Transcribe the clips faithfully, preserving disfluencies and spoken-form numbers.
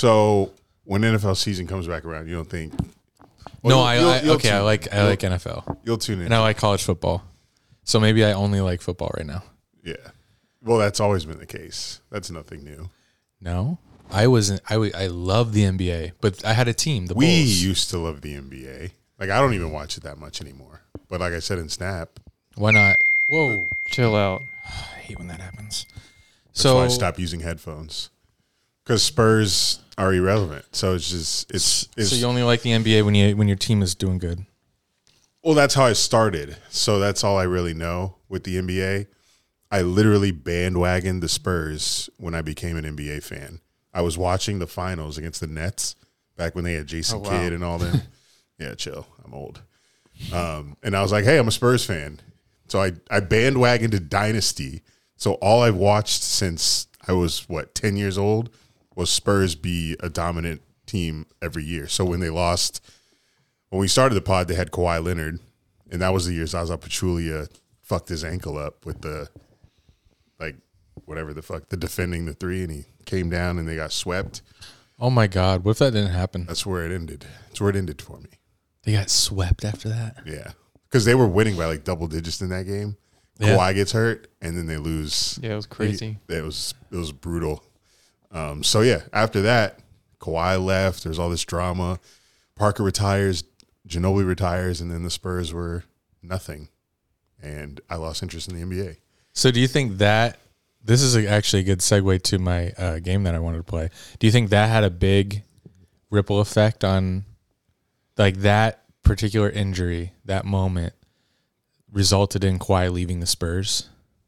So when N F L season comes back around, you don't think? Well, no, you'll, I, you'll, I you'll okay. tune, I like I like N F L. You'll tune in, and I like college football. So maybe I only like football right now. Yeah. Well, that's always been the case. That's nothing new. No, I wasn't. I I love the N B A, but I had a team. The we Bulls. used to love the N B A. Like I don't even watch it that much anymore. But like I said in Snap, why not? Whoa, chill out. I hate when that happens. That's so why I stopped using headphones because Spurs are irrelevant. So it's just it's, it's so you only like the N B A when you when your team is doing good. Well, that's how I started. So that's all I really know with the N B A. I literally bandwagoned the Spurs when I became an N B A fan. I was watching the finals against the Nets back when they had Jason oh, wow. Kidd and all them. Yeah, chill. I'm old. Um, and I was like, hey, I'm a Spurs fan. So I, I bandwagoned to Dynasty. So all I've watched since I was, what, ten years old was Spurs be a dominant team every year. So when they lost, when we started the pod, they had Kawhi Leonard. And that was the year Zaza Pachulia fucked his ankle up with the, like, whatever the fuck, the defending the three, and he came down and they got swept. Oh, my God. What if that didn't happen? That's where it ended. That's where it ended for me. They got swept after that? Yeah. Because they were winning by, like, double digits in that game. Yeah. Kawhi gets hurt, and then they lose. Yeah, it was crazy. It, it was it was brutal. Um, so, yeah, after that, Kawhi left. There's all this drama. Parker retires. Ginobili retires, and then the Spurs were nothing. And I lost interest in the N B A. So do you think that – this is actually a good segue to my uh, game that I wanted to play. Do you think that had a big ripple effect on – like that particular injury, that moment, resulted in Kawhi leaving the Spurs?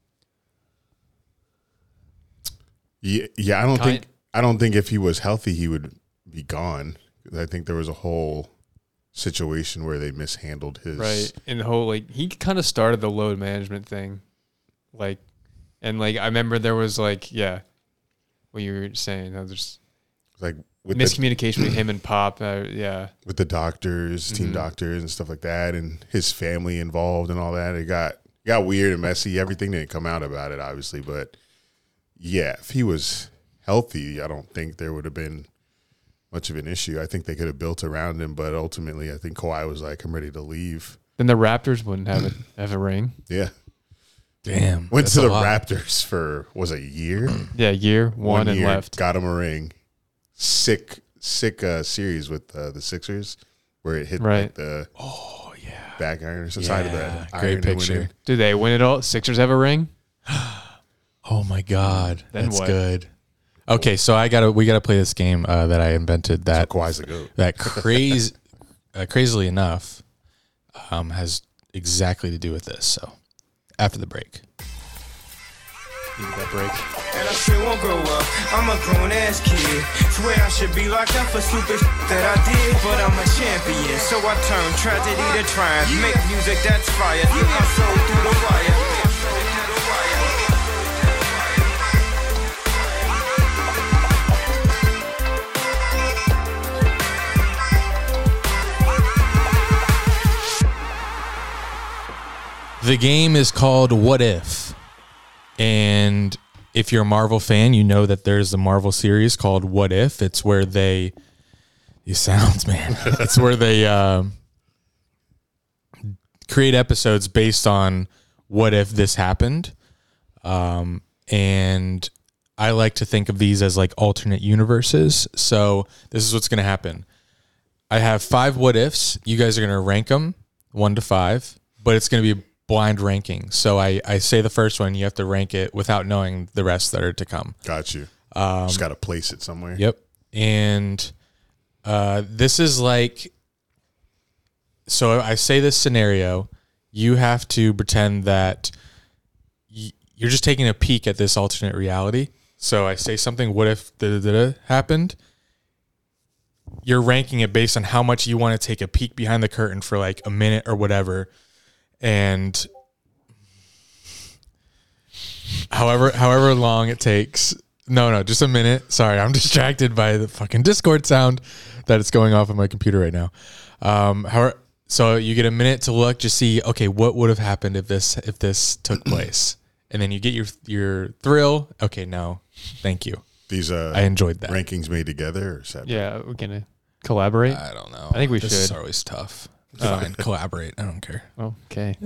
Yeah, yeah. I don't Kind- think I don't think if he was healthy, he would be gone. I think there was a whole situation where they mishandled his Right. And the whole, like, he kind of started the load management thing. Like, and, like, I remember there was, like, yeah, what you were saying. There's just like with miscommunication between him and Pop. Uh, yeah. with the doctors, team Mhm. doctors, and stuff like that, and his family involved and all that. It got it got weird and messy. Everything didn't come out about it, obviously, but yeah, if he was healthy, I don't think there would have been much of an issue. I think they could have built around him, but ultimately, I think Kawhi was like, "I'm ready to leave." Then the Raptors wouldn't have it have a ring. Yeah, Damn. went that's to a the lot. Raptors for was it a year. Yeah, year one, and year, left. Got him a ring. Sick, sick uh, series with uh, the Sixers where it hit Right. like the Oh, yeah. back iron or side of the Yeah, iron great and went picture. in. Do they win it all? Sixers have a ring? Oh, my God. Then That's what? good. Okay, so I gotta we gotta play this game uh, that I invented that So Kawhi's the GOAT. that crazy uh, crazily enough um, has exactly to do with this. So after the break. Needed that break. And I still won't grow up, I'm a grown-ass kid. Swear I should be locked up for stupid that I did, but I'm a champion, so I turn tragedy to triumph. Make music that's fire, get my soul through the wire. The game is called What If? And if you're a Marvel fan, you know that there's a Marvel series called What If. It's where they, you sounds, man. It's where they um, create episodes based on what if this happened. Um, and I like to think of these as like alternate universes. So this is what's going to happen. I have five what ifs. You guys are going to rank them one to five, but it's going to be blind ranking. So I, I say the first one, you have to rank it without knowing the rest that are to come. Got you. Um, Just got to place it somewhere. Yep. And uh, this is like, so I say this scenario, you have to pretend that y- you're just taking a peek at this alternate reality. So I say something, what if da da da happened? You're ranking it based on how much you want to take a peek behind the curtain for like a minute or whatever. And however however long it takes. No, no, just a minute. Sorry, I'm distracted by the fucking Discord sound that it's going off on my computer right now. Um, however, so you get a minute to look, just see, okay, what would have happened if this if this took place, and then you get your your thrill. Okay, no, thank you. The These uh, I enjoyed that. rankings made together or separate? Yeah, we're gonna collaborate. I don't know. I think we this should. Is always tough. Fine, collaborate. I don't care. Oh, okay.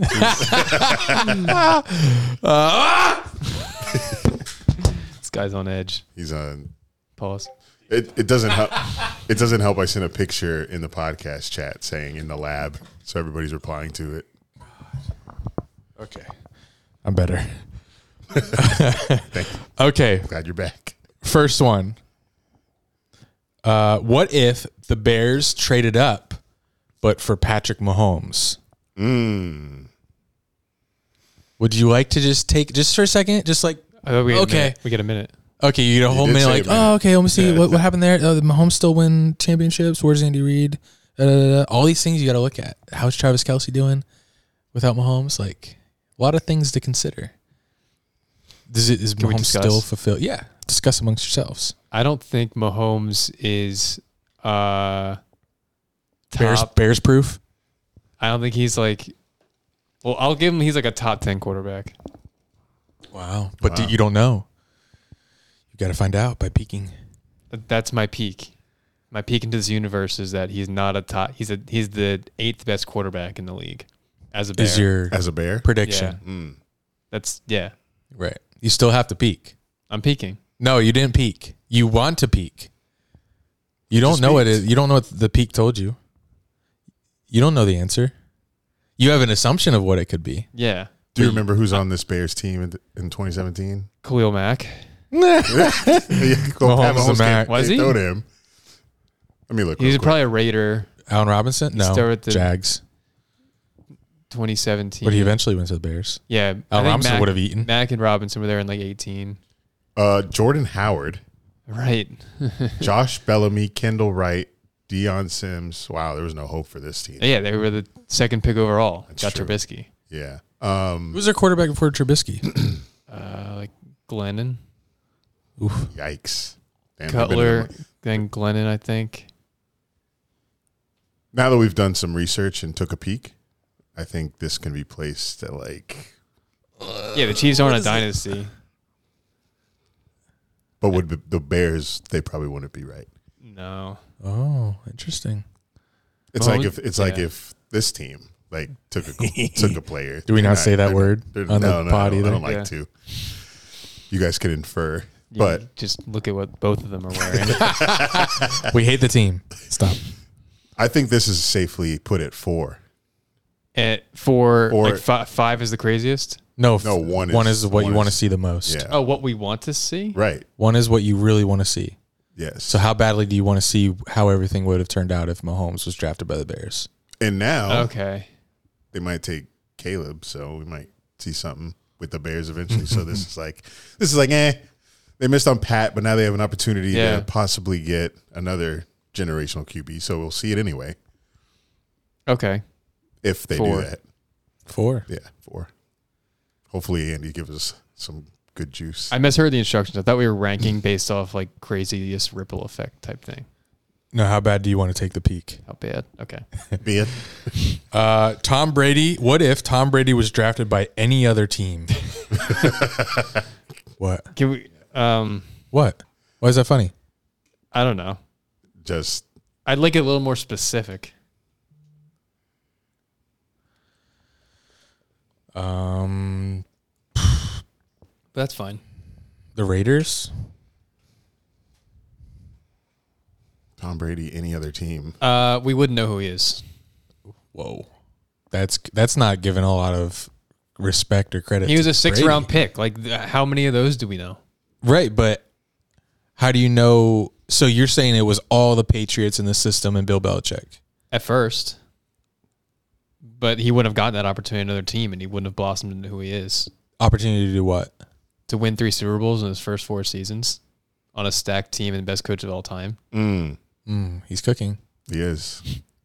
This guy's on edge. He's on. Pause. It it doesn't help. It doesn't help. I sent a picture in the podcast chat saying in the lab, so everybody's replying to it. Okay, I'm better. Thank you. Okay, Glad you're back. first one. Uh, what if the Bears traded up, but for Patrick Mahomes? Mm. Would you like to just take just for a second, just like I thought we had a okay, minute. We get a minute. okay, you get a whole did minute, say like a minute. oh, okay, let me see Yeah. what what happened there. Oh, the Mahomes still win championships. Where's Andy Reid? Da, da, da, da. All these things you got to look at. How's Travis Kelce doing without Mahomes? Like a lot of things to consider. Does it is Can we Mahomes discuss? still fulfilled? Yeah, discuss amongst yourselves. I don't think Mahomes is uh Bears top. Bears proof. I don't think he's like. Well, I'll give him. He's like a top ten quarterback. Wow, but Wow. you don't know. You got to find out by peeking. That's my peak. My peak into this universe is that he's not a top. He's a he's the eighth best quarterback in the league as a Bear. Is your As a bear? prediction Mm. That's yeah. right? You still have to peek. I'm peaking. No, you didn't peek. You want to peek. You don't Just know what peeked. it. You don't know what the peek told you. You don't know the answer. You have an assumption of what it could be. Yeah. Do you remember who's on this Bears team in, in twenty seventeen? Khalil Mack. yeah, go Mahomes Pat and Mahomes Mac. can't- Was can't he? Throw to him. Let me look. He's real quick. probably a Raider. Allen Robinson? No, started with the- Jags. twenty seventeen. But he eventually went to the Bears. Yeah. I Allen think Robinson Mack- would have eaten. Mack and Robinson were there in like eighteen. uh, Jordan Howard, Right. Josh Bellamy, Kendall Wright, Deion Sims. Wow, there was no hope for this team. Yeah, they were the second pick overall. That's Got true. Trubisky. Yeah. Um, Who was their quarterback before Trubisky? Uh, like Glennon, Oof. yikes. Damn, they've been in Cutler, the- then Glennon, I think. Now that we've done some research and took a peek, I think this can be placed at like. Yeah, the Chiefs aren't a dynasty. But would the- the Bears? They probably wouldn't be right. No. Oh, interesting. It's Well, like if it's like yeah. if this team like took a took a player. Do we They're not say that they're word they're- on the no, no, pod I don't, I either? don't like Yeah. to. You guys can infer, You but just look at what both of them are wearing. We hate the team. Stop. I think this is safely put at four. At for Or- like fi- five is the craziest. No, f- No, one one is- is what one you want to is- see the most. Yeah. Oh, what we want to see? Right. One is what you really want to see. Yes. So how badly do you want to see how everything would have turned out if Mahomes was drafted by the Bears? and now Okay. they might take Caleb, so we might see something with the Bears eventually. So this is like this is like eh. They missed on Pat, but now they have an opportunity Yeah. to possibly get another generational Q B. So we'll see it anyway Okay. if they Four. do that. Four. Yeah, four. Hopefully, Andy gives us some good juice. I misheard the instructions. I thought we were ranking based off like craziest ripple effect type thing. No, how bad do you want to take the peek? How bad? Okay. Be it. Uh, Tom Brady. What if Tom Brady was drafted by any other team? What? Can we? Um, What? Why is that funny? I don't know. Just I'd like it a little more specific. Um, That's fine. the Raiders. Tom Brady, any other team. Uh, we wouldn't know who he is. Whoa, that's that's not giving a lot of respect or credit. He was to a six Brady. round pick. Like, th- how many of those do we know? Right, but how do you know? So you're saying it was all the Patriots in the system and Bill Belichick? At first, but he wouldn't have gotten that opportunity in another team, and he wouldn't have blossomed into who he is. Opportunity to do what? To win three Super Bowls in his first four seasons on a stacked team and best coach of all time. Mm, Mm, he's cooking. he is.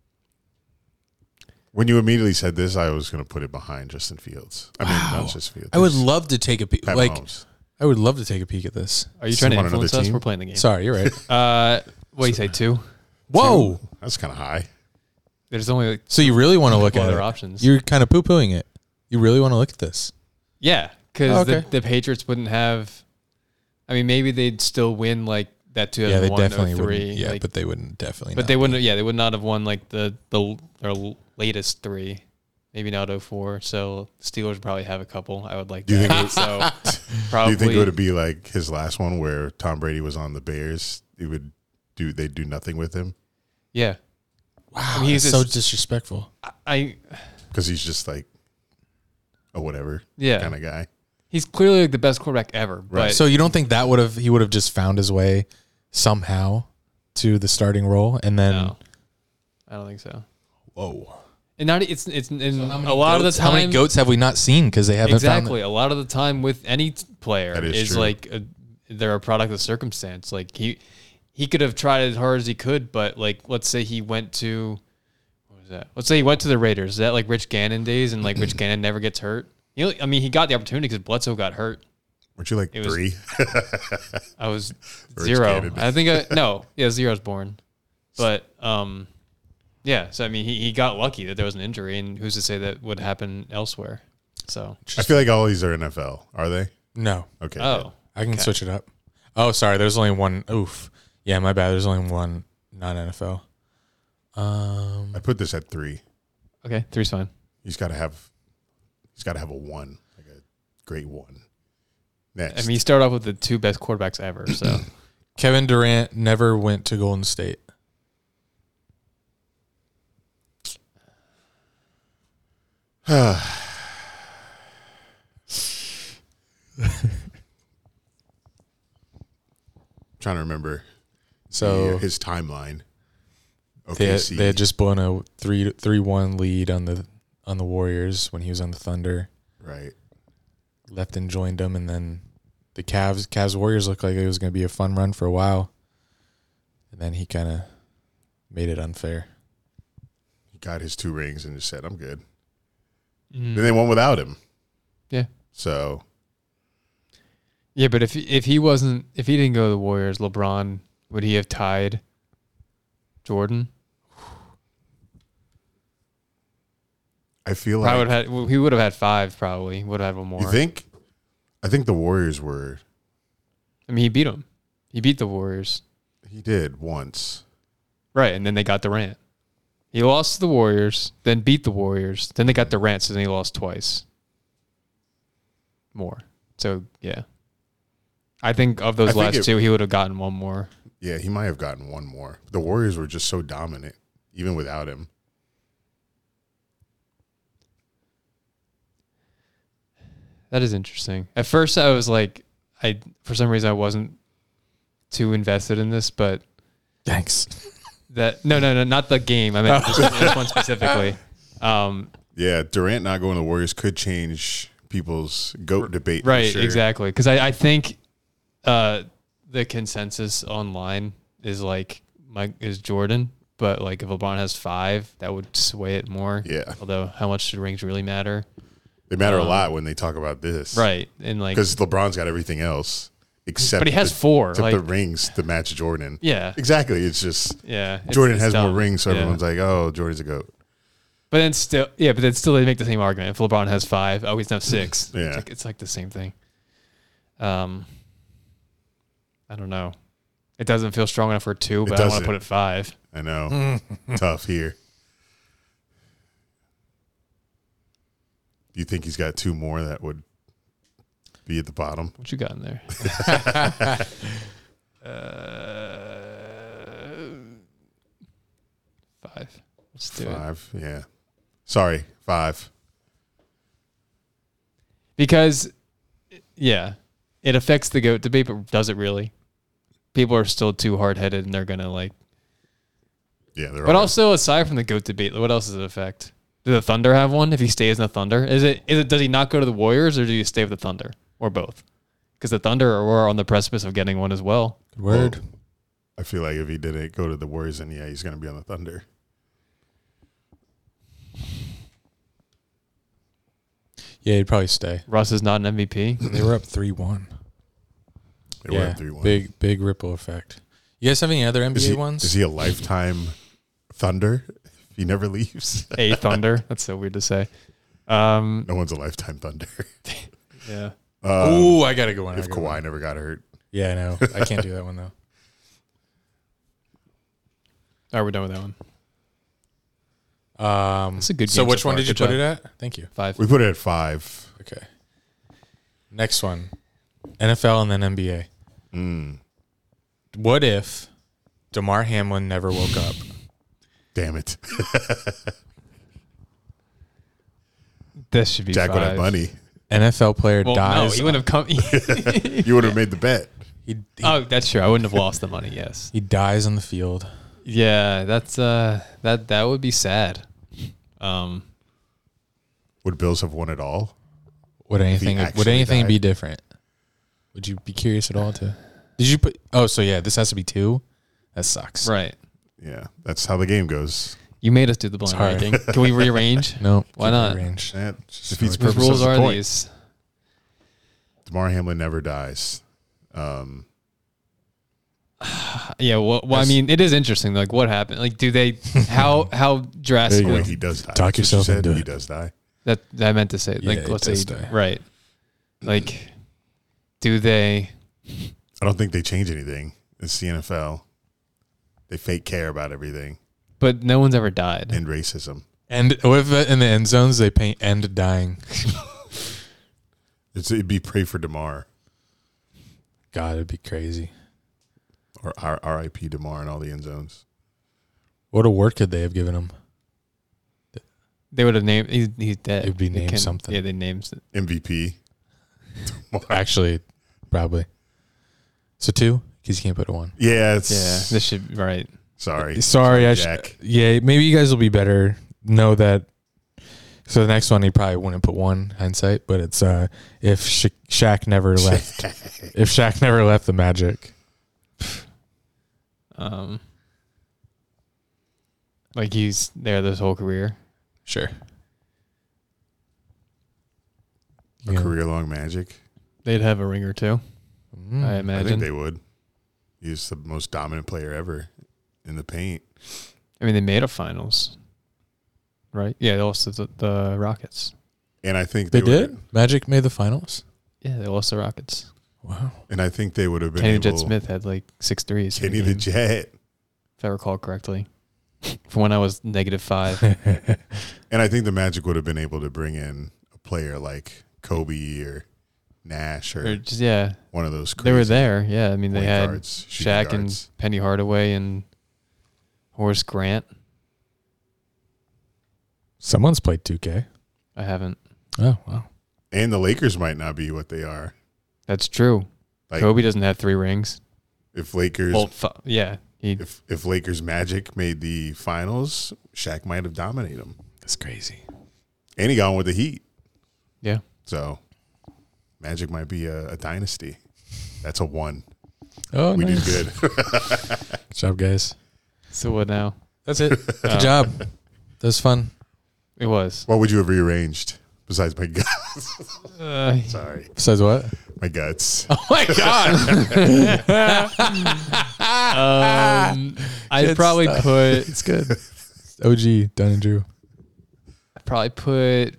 When you immediately said this, I was going to put it behind Justin Fields. I mean, Wow. not just Fields. I would love to take a peek. Pat Like, Mahomes. I would love to take a peek at this. Are you So trying to want another influence us? team? We're playing the game. Sorry, you're right. Uh, what do you say? Two? Whoa! That's kind of high. There's only like So you really want to look couple at other it? options. You're kind of poo pooing it. You really want to look at this? Yeah, because Oh, okay. the, the Patriots wouldn't have I mean, maybe they'd still win like that Yeah, they two thousand one, definitely oh three. wouldn't. Yeah, like, but they wouldn't definitely. but not they be. wouldn't. Yeah, they would not have won like the the their latest three. Maybe not oh four. So Steelers probably have a couple. I would like. Do you that. think? so? Do Probably. you think it would be like his last one where Tom Brady was on the Bears? It would do. They'd do nothing with him Yeah. Wow, I mean, he's that's so just- disrespectful. I. because he's just like a whatever Yeah. kind of guy. He's clearly like the best quarterback ever. Right. But So you don't think that would have he would have just found his way somehow to the starting role and then no, I don't think so. whoa. And not it's it's in So how many a lot goats- of the time. how many goats have we not seen because they haven't Exactly. found A lot of the time with any t- player That is is, true. like a, they're a product of circumstance. Like he he could have tried as hard as he could, but like let's say he went to what was that? Let's say he went to the Raiders. Is that like Rich Gannon days and like Rich Gannon never gets hurt? You know, I mean, he got the opportunity because Bledsoe got hurt. Weren't you like It was- three? I was Rich zero. Gannon. I think I no, yeah, zero's born. But um yeah, so I mean he, he got lucky that there was an injury and who's to say that would happen elsewhere. So I feel like all these are N F L. Are they? No. Okay. oh. I can Okay. switch it up. Oh, sorry. There's only one. Oof. Yeah, my bad. There's only one non N F L. Um, I put this at three. Okay, three's fine. He's got to have. He's got to have a one, like a great one. Next. I mean, he started off with the two best quarterbacks ever. So Kevin Durant never went to Golden State. trying to remember So the- his timeline. they had, Okay, they had just blown a three three one lead on the on the Warriors when he was on the Thunder. right. Left and joined them, and then the Cavs Cavs Warriors looked like it was going to be a fun run for a while, and then he kind of made it unfair. He got his two rings and just said, "I'm good." Mm. Then they won without him. Yeah. So yeah, but if if he wasn't if he didn't go to the Warriors, LeBron would he have tied Jordan? I feel Probably like would have had, he would have had five. Probably would have had one more. you think. I think the Warriors were. I mean, he beat them. He beat the Warriors, He did once. right? And then they got Durant. He lost to the Warriors, then beat the Warriors, then they got Durant, so then he lost twice. More. So yeah, I think of those I think last it- two, he would have gotten one more. Yeah, he might have gotten one more. The Warriors were just so dominant, even without him. That is interesting. At first, I was like, I for some reason I wasn't too invested in this, but Thanks. that no, no, no, not the game. I meant this, this one specifically. Um, Yeah, Durant not going to the Warriors could change people's GOAT debate. for right, sure. exactly. Because I, I think uh, the consensus online is like Mike is Jordan, but like if LeBron has five, that would sway it more. Yeah. Although, how much do rings really matter? They matter Um, a lot when they talk about this. Right, and like, Because LeBron's got everything else except but he has the, four. except Like, the rings to match Jordan. yeah, Exactly. It's just yeah. it's- Jordan it's has more dumb. rings, so Yeah. everyone's like, oh, Jordan's a GOAT. But then still, yeah, but then still they make the same argument. If LeBron has five, oh, he's now six. Yeah. It's like, it's like the same thing. Um, I don't know. It doesn't feel strong enough for two, It but I want doesn't. to put it five. I know. Tough here. Do you think he's got two more that would be at the bottom? What you got in there? uh, five. Let's do it. Five. Yeah. Sorry, five. Because, yeah, it affects the GOAT debate, but does it really? People are still too hard headed, and they're gonna like. Yeah, they're But all also, aside from the GOAT debate, what else does it affect? Do the Thunder have one? If he stays in the Thunder, is it is it does he not go to the Warriors, or do you stay with the Thunder, or both? Because the Thunder are on the precipice of getting one as well. Good word. Well, I feel like if he didn't go to the Warriors, then yeah, he's going to be on the Thunder. Yeah, he'd probably stay. Russ is not an M V P. They were up three one. They were Yeah, up three one. big big ripple effect. You guys have any other N Is B A he, ones? is he a lifetime Thunder? If he never leaves, A Thunder. That's so weird to say. Um, no one's a lifetime Thunder. yeah. Um, Ooh, I gotta go on. I if gotta go Kawhi on. never got hurt, Yeah, I know. I can't do that one though. All right, we're done with that one. Um, That's a good So game which so one far. did you Good put job. it at? Thank you. Five. We put it at five. Okay. Next one, N F L and then N B A. Mm, What if DeMar Hamlin never woke up? damn it. This should be Jack five. would have money. N F L player Well, no, dies. he wouldn't have come. You would have made the bet. he, he, Oh, that's true. I wouldn't have lost the money. Yes. he dies on the field. Yeah, that's uh, that that would be sad. Um, Would Bills have won it all? Would anything would actually anything died. be different? Would you be curious at all to? Did you put? Oh, so yeah, this has to be two. That sucks. right. Yeah, that's how the game goes. You made us do the blind Sorry. ranking. Can we rearrange? No, Why not? Range. That just defeats the Whose purpose rules of the are point. these? DeMar Hamlin never dies. Um, Yeah. Well, well, I That's- mean, it is interesting. Like, what happened? Like, do they? How how drastic? There you wait, go. he does die. Talk That's what you yourself said. into He it. does die. That that I meant to say. Yeah, Like, it let's does say die. right. Like, do they? I don't think they change anything. It's the N F L. They fake care about everything But no one's ever died. and racism. And with it in the end zones, they paint "end dying." It's, it'd be pray for DeMar God, it'd be crazy. or R- R.I.P. DeMar in all the end zones. What award could they have given him? They would have named. He's, he's dead. It'd be They named can- something. Yeah, they named it. M V P. Actually, probably. So two, because you can't put a one. Yeah, it's Yeah, this should right. sorry. Sorry, I Jack. sh- yeah. Maybe you guys will be better. Know that. So the next one, he probably wouldn't put one hindsight, but it's uh, if Sha- Shaq never left. If Shaq never left the Magic, Um, like he's there this whole career. sure. A Yeah. career long Magic. They'd have a ring or two, Mm. I I imagine. think they would. He's the most dominant player ever in the paint. I mean, they made a finals, right? Yeah, they lost to the, the Rockets. And I think They they, did. would, Magic made the finals. Yeah, they lost the Rockets. Wow. and I think they would have been Kenny able. Jet Smith had like six threes. in Kenny the the game, Jet. if I recall correctly, from when I was negative five. And I think the Magic would have been able to bring in a player like Kobe or Nash or, or just yeah, one of those crazy they were there. Yeah, I mean they point had guards, shooting Shaq guards. and Penny Hardaway and Horace Grant. Someone's played two K. I haven't. Oh wow. And the Lakers might not be what they are. That's true. Like Kobe doesn't have three rings. if Lakers Well, fu- yeah, he if if Lakers Magic made the finals, Shaq might have dominated them. That's crazy. And he got on with the Heat. yeah. So Magic might be a, a dynasty. That's a one. Oh, We nice. did good. Good job, guys. So what now? That's it. Good Oh. job. That was fun. It was. What would you have rearranged besides my guts? Uh, Sorry, Besides what? my guts. Oh my god. um, I'd Good probably stuff. put. It's good. O G, Dunn and Drew. I'd probably put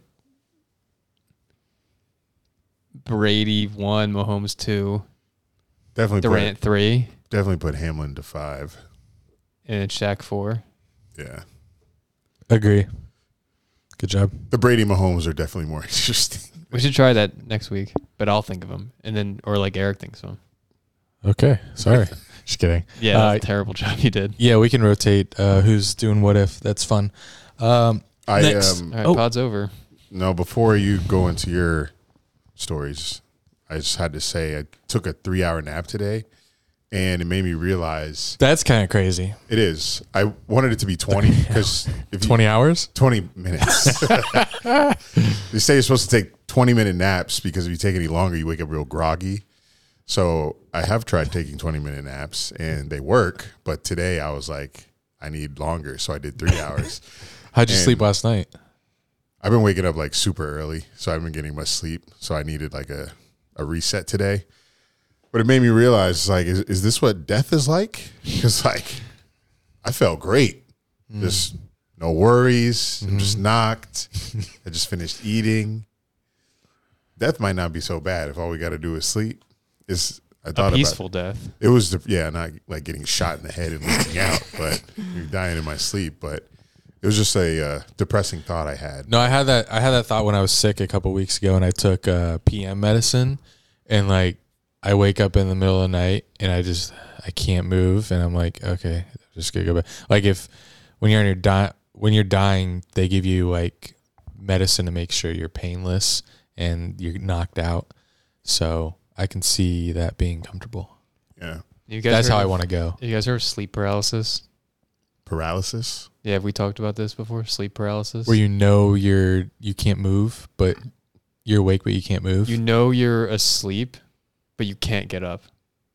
Brady one, Mahomes two, Definitely Durant put, three, definitely put Hamlin to five. and Shaq four. Yeah, Agree. Good job. the Brady Mahomes are definitely more interesting. We should try that next week, but I'll think of them, and then or like Eric thinks of them. Okay. Sorry. Just kidding. Yeah, Uh, that's a terrible job you did. Yeah, we can rotate uh, who's doing what if. That's fun. Um, I Next. um All right, Oh. pod's over. no. Before you go into your stories, I just had to say I took a three-hour nap today, and it made me realize that's kind of crazy. it is. I wanted it to be twenty because if you, twenty hours? twenty minutes. They say you're supposed to take twenty minute naps because if you take any longer, you wake up real groggy. So I have tried taking twenty minute naps and they work. But today I was like, I need longer. So I did three hours. How'd you And- sleep last night? I've been waking up like super early. So I haven't been getting much sleep. So I needed like a, a reset today. But it made me realize like, is, is this what death is like? Because like, I felt great. Just no worries. I'm just knocked. I just finished eating. Death might not be so bad if all we got to do is sleep. It's, I thought A peaceful about death. it. It was the, yeah, not like getting shot in the head and leaking out, but you're dying in my sleep. But it was just a uh, depressing thought I had. No, I had that. I had that thought when I was sick a couple weeks ago, and I took uh, P M medicine, and like I wake up in the middle of the night, and I just I can't move, and I'm like, okay, I'm just gonna go back. Like if when you're in your di- when you're dying, they give you like medicine to make sure you're painless and you're knocked out. So I can see that being comfortable. Yeah, You guys That's heard how I of- want to go. You guys heard of sleep paralysis? paralysis. Yeah, have we talked about this before? Sleep paralysis. Where you know you're you can't move, but you're awake, but you can't move. You know you're asleep, but you can't get up.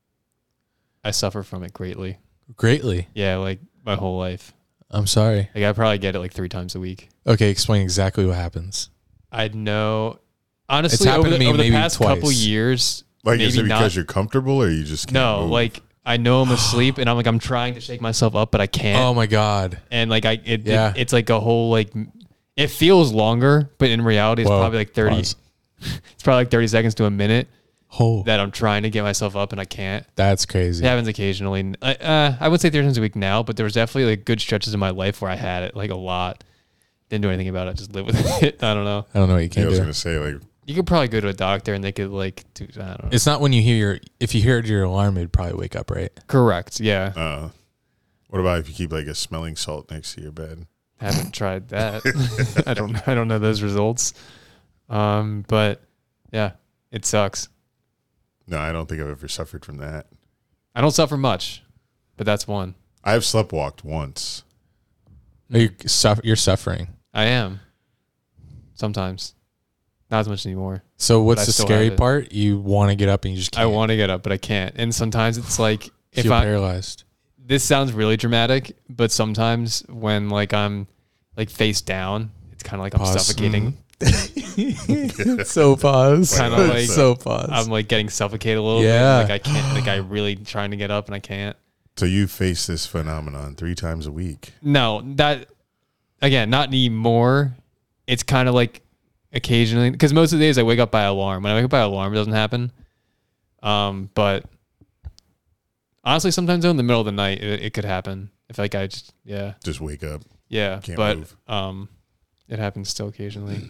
I suffer from it greatly. Greatly. Yeah, like my whole life. I'm sorry. Like I probably get it like three times a week. Okay, explain exactly what happens. I know. Honestly, happened over to the, me over the maybe past twice. couple years, Like, maybe is it because not. you're comfortable, or you just can't No, move? like I know I'm asleep, and I'm like I'm trying to shake myself up, but I can't. Oh my god. and like I, it, Yeah. it, it's like a whole like, m- it feels longer, but in reality, it's Whoa. probably like thirty. Pause. It's probably like thirty seconds to a minute Oh, that I'm trying to get myself up, and I can't. that's crazy. It happens occasionally. I, uh, I would say three times a week now, but there was definitely like good stretches in my life where I had it like a lot. Didn't do anything about it. Just live with it. I don't know. I don't know what you Yeah, can I was do. gonna say like You could probably go to a doctor and they could like do. I don't know. It's not when you hear your if you heard your alarm, it'd probably wake up, right? Correct. Yeah. uh, what about if you keep like a smelling salt next to your bed? Haven't tried that. I don't. I don't know those results. Um, but yeah, it sucks. No, I don't think I've ever suffered from that. I don't suffer much, but that's one. I have sleptwalked once. Are you suffer, you're suffering. I am. Sometimes, not as much anymore. So what's I the still scary have it. part? You want to get up and you just can't. I want to get up, but I can't. And sometimes it's like if feel I. paralyzed. This sounds really dramatic, but sometimes when like I'm like face down, it's kind of like I'm Pause. suffocating. so pause. Kinda like- so pause. I'm like getting suffocated a little Yeah. bit. Like I can't. Like I really trying to get up and I can't. So you face this phenomenon three times a week. No, that again, not anymore. It's kind of like occasionally because most of the days I wake up by alarm. When I wake up by alarm, it doesn't happen. Um, but honestly, sometimes though, in the middle of the night, it, it could happen. If like I just yeah Just wake up. yeah, Can't but move. um, it happens still occasionally.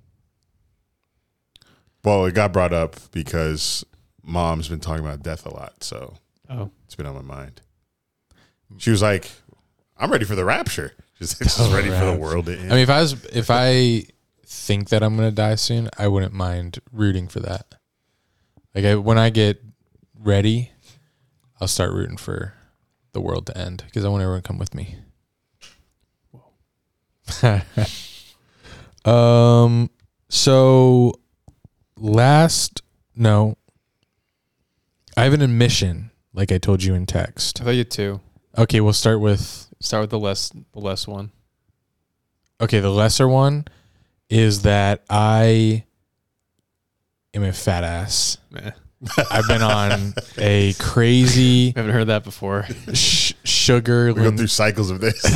Well, it got brought up because mom's been talking about death a lot, so Oh, it's been on my mind. She was like, "I'm ready for the rapture." She's just The ready for the rapture. world to end. I mean, if I was, if I think that I'm gonna die soon, I wouldn't mind rooting for that. Like I, when I get ready, I'll start rooting for the world to end because I want everyone to come with me. um. So last no, I have an admission, like I told you in text. I thought you had two. Okay, we'll start with Start with the less the less one. okay. The lesser one is that I am a fat ass. Meh. I've been on a crazy I haven't heard that before. sh- sugar we go lin- through cycles of this.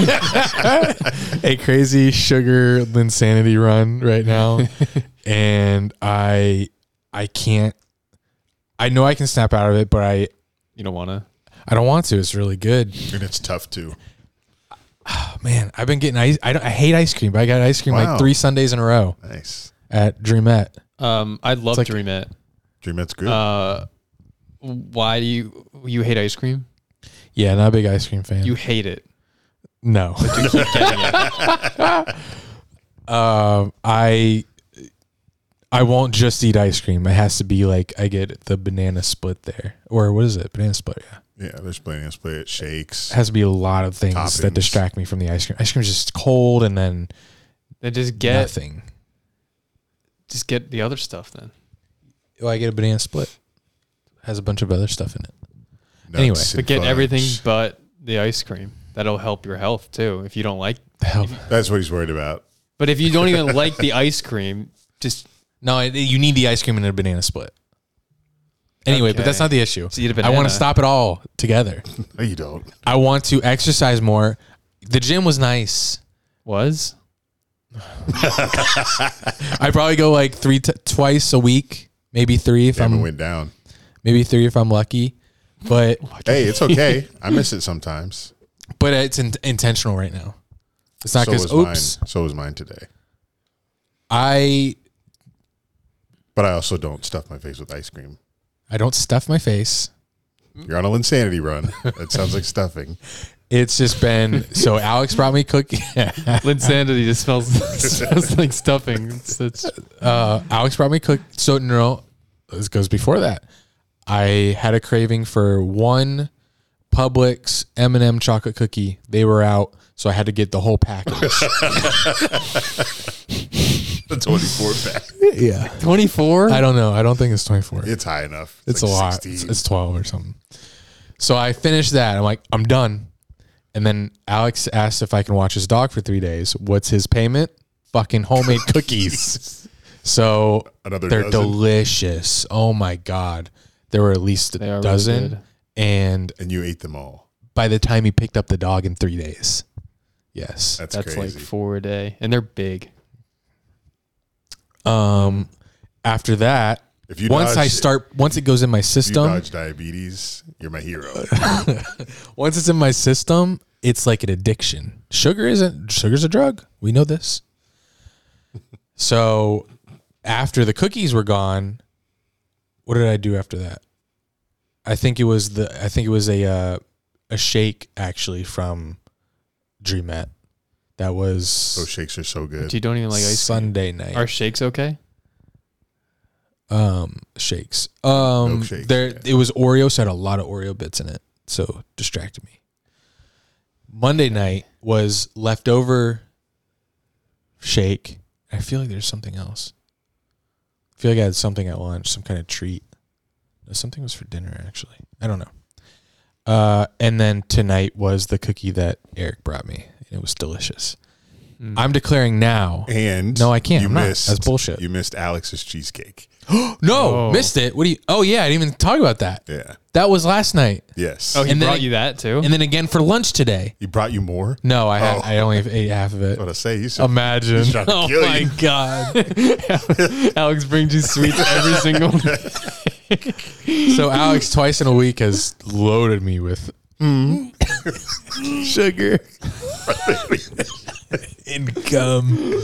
a crazy sugar insanity run right now, and I I can't. I know I can snap out of it, but I You don't want to. I don't want to. It's really good. And it's tough too. Oh, man, I've been getting ice. I don't. I hate ice cream, but I got ice cream Wow. like three Sundays in a row Nice. at Dreamette. Um, I love like- Dreamette. Dreamette's good. Uh, why do you you hate ice cream? Yeah, not a big ice cream fan. You hate it. no. You keep getting it. Um, I I won't just eat ice cream. It has to be like I get the banana split there, or what is it? Banana split. Yeah, yeah, there's plenty of split shakes. it has to be a lot of things that Toppings. distract me from the ice cream. Ice cream is just cold, and then Then just get nothing. just get the other stuff then. Oh, I get a banana split. Has a bunch of other stuff in it. Nuts Anyway. and But get fudge. everything but the ice cream. That'll help your health too. If you don't like, The hell? That's what he's worried about. but if you don't even like the ice cream, just No, it- you need the ice cream in a banana split. Anyway, but that's Okay. not the issue. So eat a I want banana. to stop it all together. No, you don't. I want to exercise more. The gym was nice. was I probably go like three t- twice a week, maybe three if Damn, it I'm went down. maybe three if I'm lucky. But Hey, it's okay. I miss it sometimes. but it's in, intentional right now. It's not So because was oops. mine. So was mine today. I But I also don't stuff my face with ice cream. I don't stuff my face. You're on a insanity run. That sounds like stuffing. It's just been so. Alex brought me cookie. Linsanity just smells, smells like stuffing. It's, it's, uh, Alex brought me cook. So no, this goes before that. I had a craving for one Publix M and M chocolate cookie. They were out, so I had to get the whole package. The twenty-four pack. Yeah, twenty-four? I don't know. I don't think it's twenty-four. It's high enough. It's like a lot. sixteen. It's, it's twelve or something. So I finished that. I'm like, I'm done. And then Alex asked if I can watch his dog for three days. What's his payment? Fucking homemade cookies. So Another they're dozen? delicious. Oh my God. There were at least They are a really dozen. good. And And you ate them all. by the time he picked up the dog in three days. Yes. That's, That's crazy. like four a day. And they're big. Um after that, If you once I dodge- start once it goes in my If you system, dodge diabetes, you're my hero. once it's in my system, it's like an addiction. Sugar isn't sugar's a drug. We know this. So after the cookies were gone, what did I do after that? I think it was the I think it was a uh, a shake actually from Dreamette. That was Those shakes are so good. You don't even like ice cream. Sunday night. Are shakes okay? Um, shakes. Um, Milkshakes, there yeah. it was Oreo, so it had a lot of Oreo bits in it, so distracted me. Monday night was leftover shake. I feel like there's something else. I feel like I had something at lunch, some kind of treat. No, something was for dinner actually. I don't know. Uh, and then tonight was the cookie that Eric brought me. It was delicious. Mm. I'm declaring now. And No, I can't. You I'm not. missed. That's bullshit. You missed Alex's cheesecake. No, Oh. missed it. What do you? Oh yeah, I didn't even talk about that. Yeah. That was last night, Yes. Oh, he And then brought I- you that too? and then again for lunch today. He brought you more? No, I had, Oh. I only ate half of it. What I say? You should, Imagine. He's trying to Oh kill my you. god. Alex brings you sweets every single day. So Alex twice in a week has loaded me with sugar income.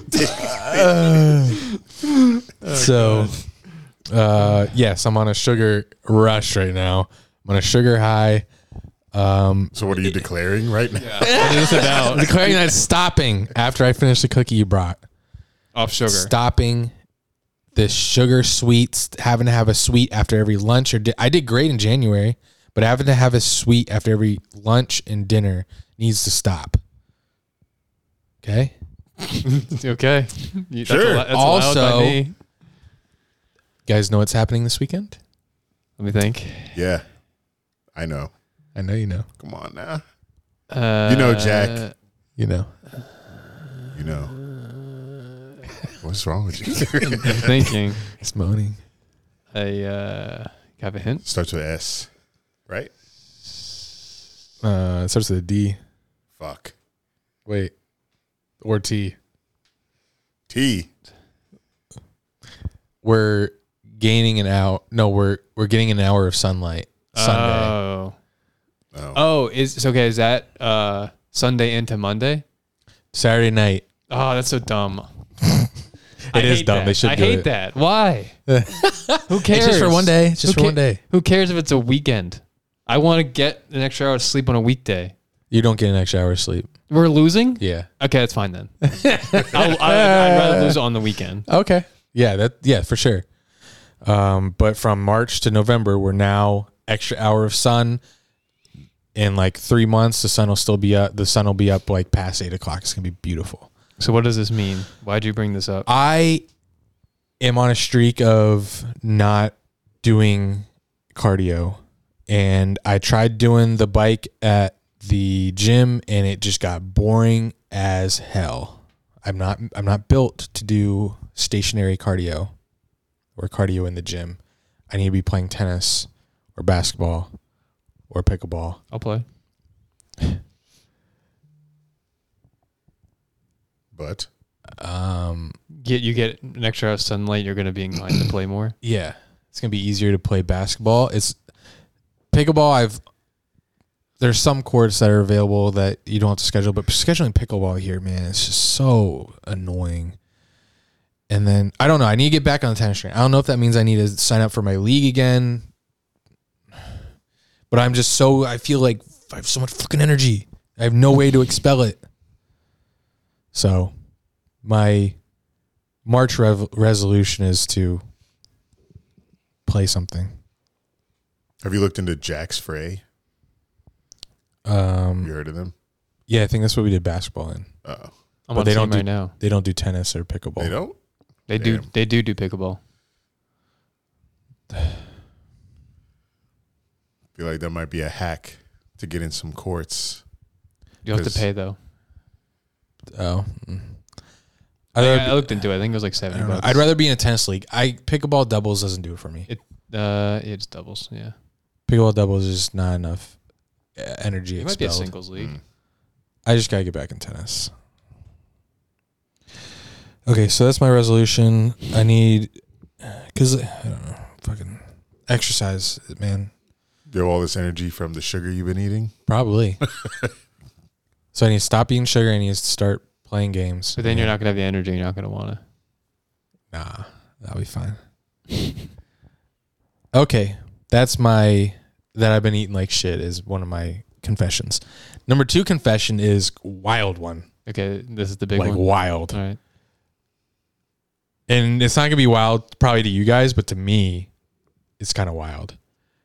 so, uh, yes, I'm on a sugar rush right now. I'm on a sugar high. Um, So what are you declaring right now? What is this about? declaring that it's stopping after I finish the cookie you brought. Off sugar. Stopping the sugar sweets, having to have a sweet after every lunch or di- I did great in January, but having to have a sweet after every lunch and dinner needs to stop. Okay. Okay. You- that's Sure. allo- that's allowed by Also- me. You guys know what's happening this weekend? Let me think. Yeah. I know. I know you know. Come on now. Uh, You know, Jack. You know. You know. What's wrong with you? I'm thinking. It's moaning. I uh, have a hint. Starts with S. Right? Uh, it starts with a D. Fuck. Wait. Or T. T. We're gaining an hour. No, we're we're getting an hour of sunlight Sunday. Oh. Oh. Oh, is it's okay. Is that uh, Sunday into Monday? Saturday night. Oh, that's so dumb. It I is hate dumb. that. They should I do hate it. that. Why? Who cares? It's just for one day. It's just Who for one ca- day. Who cares if it's a weekend? I want to get an extra hour of sleep on a weekday. You don't get an extra hour of sleep. We're losing? Yeah. Okay, that's fine then. I'll, I, I'd rather lose on the weekend. Okay. Yeah, that yeah, for sure. Um, but from March to November, we're now extra hour of sun. In like three months, the sun will still be up. The sun will be up like past eight o'clock. It's gonna be beautiful. So what does this mean? Why'd you bring this up? I am on a streak of not doing cardio, and I tried doing the bike at the gym, and it just got boring as hell. I'm not. I'm not built to do stationary cardio or cardio in the gym. I need to be playing tennis or basketball or pickleball. I'll play. But Um, Get you get an extra hour of sunlight, you're going to be inclined to play more. yeah, it's gonna be easier to play basketball. It's pickleball. I've there's some courts that are available that you don't have to schedule, but scheduling pickleball here, man, it's just so annoying. And then I don't know. I need to get back on the tennis train. I don't know if that means I need to sign up for my league again. But I'm just so I feel like I have so much fucking energy. I have no way to expel it. So my March rev- resolution is to play something. Have you looked into Jack's Frey? Um, You heard of them? yeah, I think that's what we did basketball in. Oh, I'm But on they the don't team do- right now. They don't do tennis or pickleball. they don't. They do. Damn. They do do pickleball. Feel like that might be a hack to get in some courts. You have to 'Cause- pay though. Oh, mm. I, I'd, I rather, looked into it. I think it was like I seventy don't know. bucks. I'd rather be in a tennis league. I pickleball doubles doesn't do it for me. It uh, it's doubles. Yeah, Pickleball doubles is just not enough uh, energy it might be a expelled. singles league. Mm. I just gotta get back in tennis. Okay, so that's my resolution. I need, because I don't know, fucking exercise, man. You have all this energy from the sugar you've been eating. Probably. So I need to stop eating sugar. I need to start playing games. But then you're not gonna have the energy. You're not gonna want to. Nah, that'll be fine. Okay, that's my that I've been eating like shit is one of my confessions. Number two confession is wild one, Okay, this is the big like one. wild, All right. and it's not gonna be wild probably to you guys, but to me, it's kind of wild.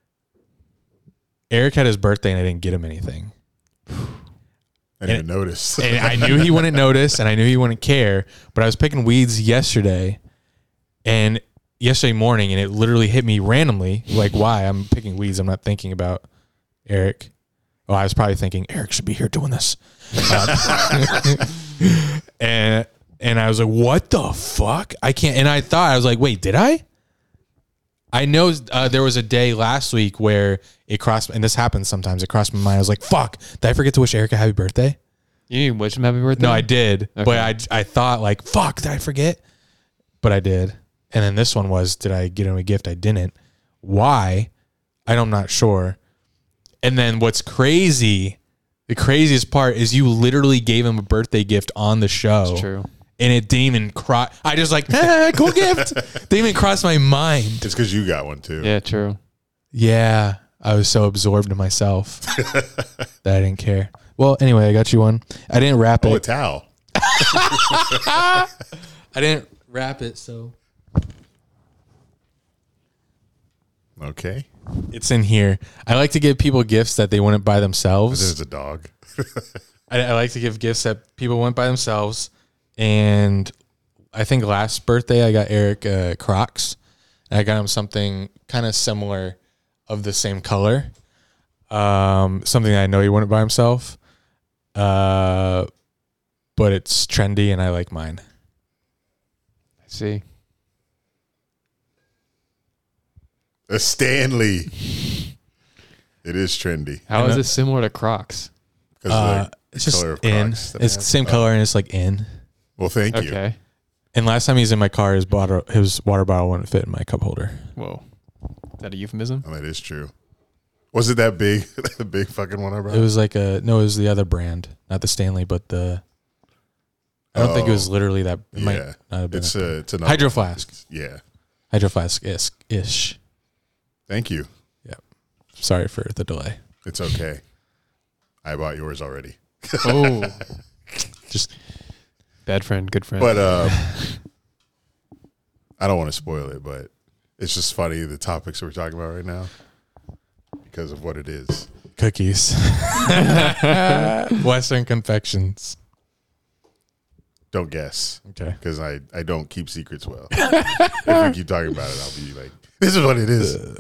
Eric had his birthday and I didn't get him anything. I didn't And- even notice. And I knew he wouldn't notice and I knew he wouldn't care, but I was picking weeds yesterday and yesterday morning and it literally hit me randomly. Like, why? I'm picking weeds. I'm not thinking about Eric. Well, I was probably thinking Eric should be here doing this. Um, and, and I was like, what the fuck? I can't. And I thought, I was like, wait, did I? I know uh, there was a day last week where it crossed, and this happens sometimes. It crossed my mind. I was like, "Fuck! Did I forget to wish Eric a happy birthday?" You didn't wish him happy birthday? No, I did, Okay. but I I thought like, "Fuck! Did I forget?" But I did. And then this one was, did I get him a gift? I didn't. Why? I'm not sure. And then what's crazy, the craziest part is you literally gave him a birthday gift on the show. It's true. And it didn't even cross. I just like, ah, cool gift. Didn't even cross my mind. It's because you got one too. Yeah, true. Yeah, I was so absorbed in myself that I didn't care. Well, anyway, I got you one. I didn't wrap Oh, a it. towel. I didn't wrap it, so Okay. it's in here. I like to give people gifts that they wouldn't buy themselves. There's a dog. I, I like to give gifts that people wouldn't buy themselves. And I think last birthday I got Eric uh, Crocs. And I got him something kind of similar of the same color. Um, something that I know he wouldn't buy himself. Uh, but it's trendy and I like mine. I see. A Stanley. It is trendy. How I is know- this similar to Crocs? Because Uh, of the it's just color of in. Crocs that I It's the have. same Oh. color and it's like in. Well, thank you. Okay. And last time he was in my car, his water, his water bottle wouldn't fit in my cup holder. Whoa. Is that a euphemism? Oh, that is true. Was it that big? The big fucking one I brought? It was like a no, it was the other brand, not the Stanley, but the. I don't think it was Oh, literally that. It might yeah. not have been It's it. a it's another Hydro one. Flask. It's- Yeah. Hydro Flask ish. ish. Thank you. Sorry for the delay. It's okay. I bought yours already. Oh. Just Bad friend, good friend. But uh, I don't want to spoil it, but it's just funny the topics we're talking about right now because of what it is. cookies. Western confections. Don't guess Okay. because I, I don't keep secrets well. If we keep talking about it, I'll be like, this is what it is.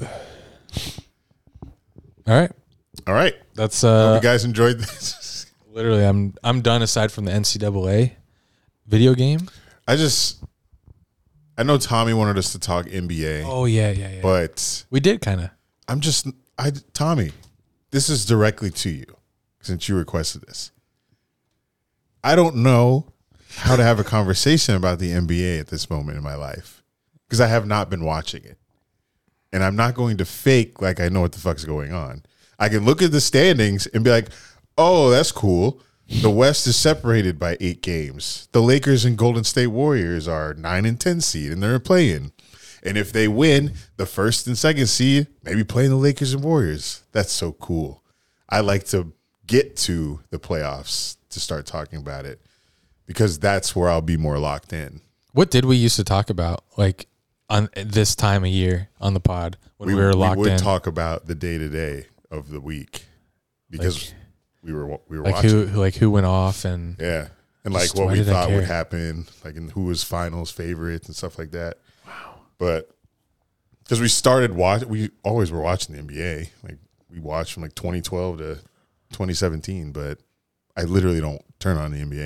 All right. All right. That's Hope uh you guys enjoyed this. literally I'm I'm done aside from the N C double A video game. I just, I know Tommy wanted us to talk N B A, Oh yeah, yeah, yeah. but we did kind of. I'm just, I Tommy, this is directly to you since you requested this. I don't know how to have a conversation about the N B A at this moment in my life because I have not been watching it. and I'm not going to fake like I know what the fuck's going on. I can look at the standings and be like, oh, that's cool. The West is separated by eight games. The Lakers and Golden State Warriors are nine and ten seed, and they're playing. And if they win, the first and second seed, maybe playing the Lakers and Warriors. That's so cool. I like to get to the playoffs to start talking about it because that's where I'll be more locked in. What did we used to talk about, like on this time of year on the pod when we, we were locked in? We would in? talk about the day to day of the week because like, we were we were like watching. who like who went off and yeah, and like what we thought would happen, like and who was finals favorites and stuff like that. Wow! But because we started watch, we always were watching the N B A. Like we watched from like twenty twelve to twenty seventeen, but I literally don't turn on the N B A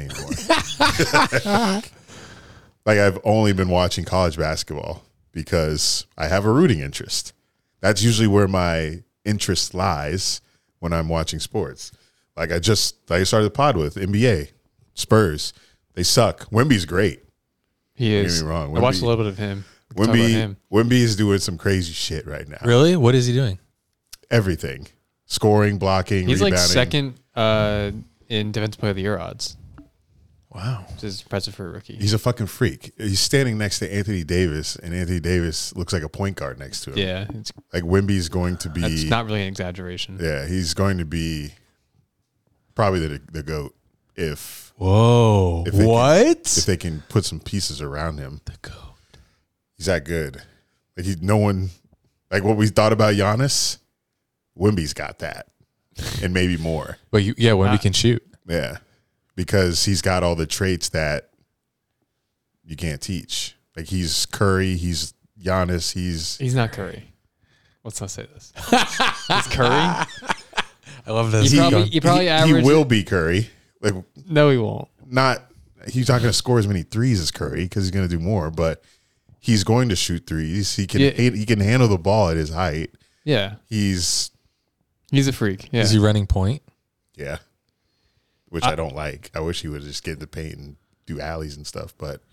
anymore. Like I've only been watching college basketball because I have a rooting interest. That's usually where my interest lies when I'm watching sports. Like I just, like I started the pod with N B A, Spurs. They suck. Wemby's great. He Don't is. get me wrong. I watched Wemby- a little bit of him. We can talk about Wemby, him. Wemby is doing some crazy shit right now. Really? What is he doing? Everything. Scoring, blocking, He's rebounding. like second uh, in Defensive Player of the Year odds, Wow. which is impressive for a rookie. He's a fucking freak. He's standing next to Anthony Davis, and Anthony Davis looks like a point guard next to him. Yeah, it's, Like Wemby's going to be. that's not really an exaggeration. Yeah, he's going to be probably the the GOAT if Whoa. If they What? if they can put some pieces around him. the goat. He's that good. Like he, no one, like what we thought about Giannis, Wemby's got that, and maybe more. But you, yeah, when Uh, we can shoot. Yeah, because he's got all the traits that you can't teach. Like he's Curry, he's Giannis, he's He's not Curry. Let's not say this. He's Curry. I love this. He probably, he probably he, he averaged. will be Curry. Like No, he won't. not he's not going to score as many threes as Curry because he's going to do more, but he's going to shoot threes. He can Yeah. he can handle the ball at his height. Yeah, He's he's a freak. Yeah, Is he running point? yeah, which I, I don't like. I wish he would just get in the paint and do alleys and stuff, but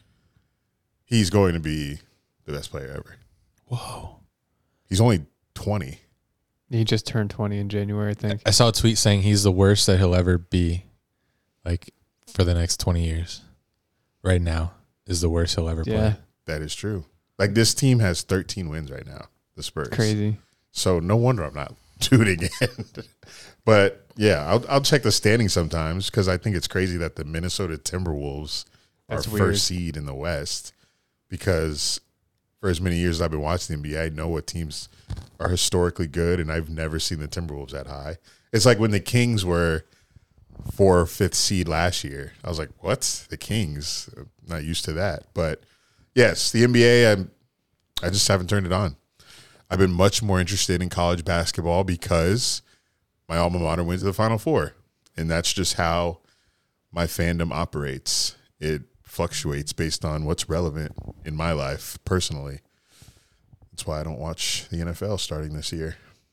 he's going to be the best player ever. Whoa. He's only twenty. he just turned twenty in January, I think. I saw a tweet saying he's the worst that he'll ever be, like, for the next twenty years. Right now is the worst he'll ever Yeah, play. That is true. Like this team has thirteen wins right now, the Spurs. crazy. So no wonder I'm not tuning in. But yeah, I'll I'll check the standings sometimes because I think it's crazy that the Minnesota Timberwolves That's are weird. first seed in the West because for as many years as I've been watching the N B A, I know what teams are historically good, and I've never seen the Timberwolves that high. It's like when the Kings were fourth or fifth seed last year. I was like, what? The Kings? I'm not used to that. But yes, the N B A, I'm, I just haven't turned it on. I've been much more interested in college basketball because my alma mater went to the Final Four. And that's just how my fandom operates. It fluctuates based on what's relevant in my life personally. That's why I don't watch the N F L starting this year.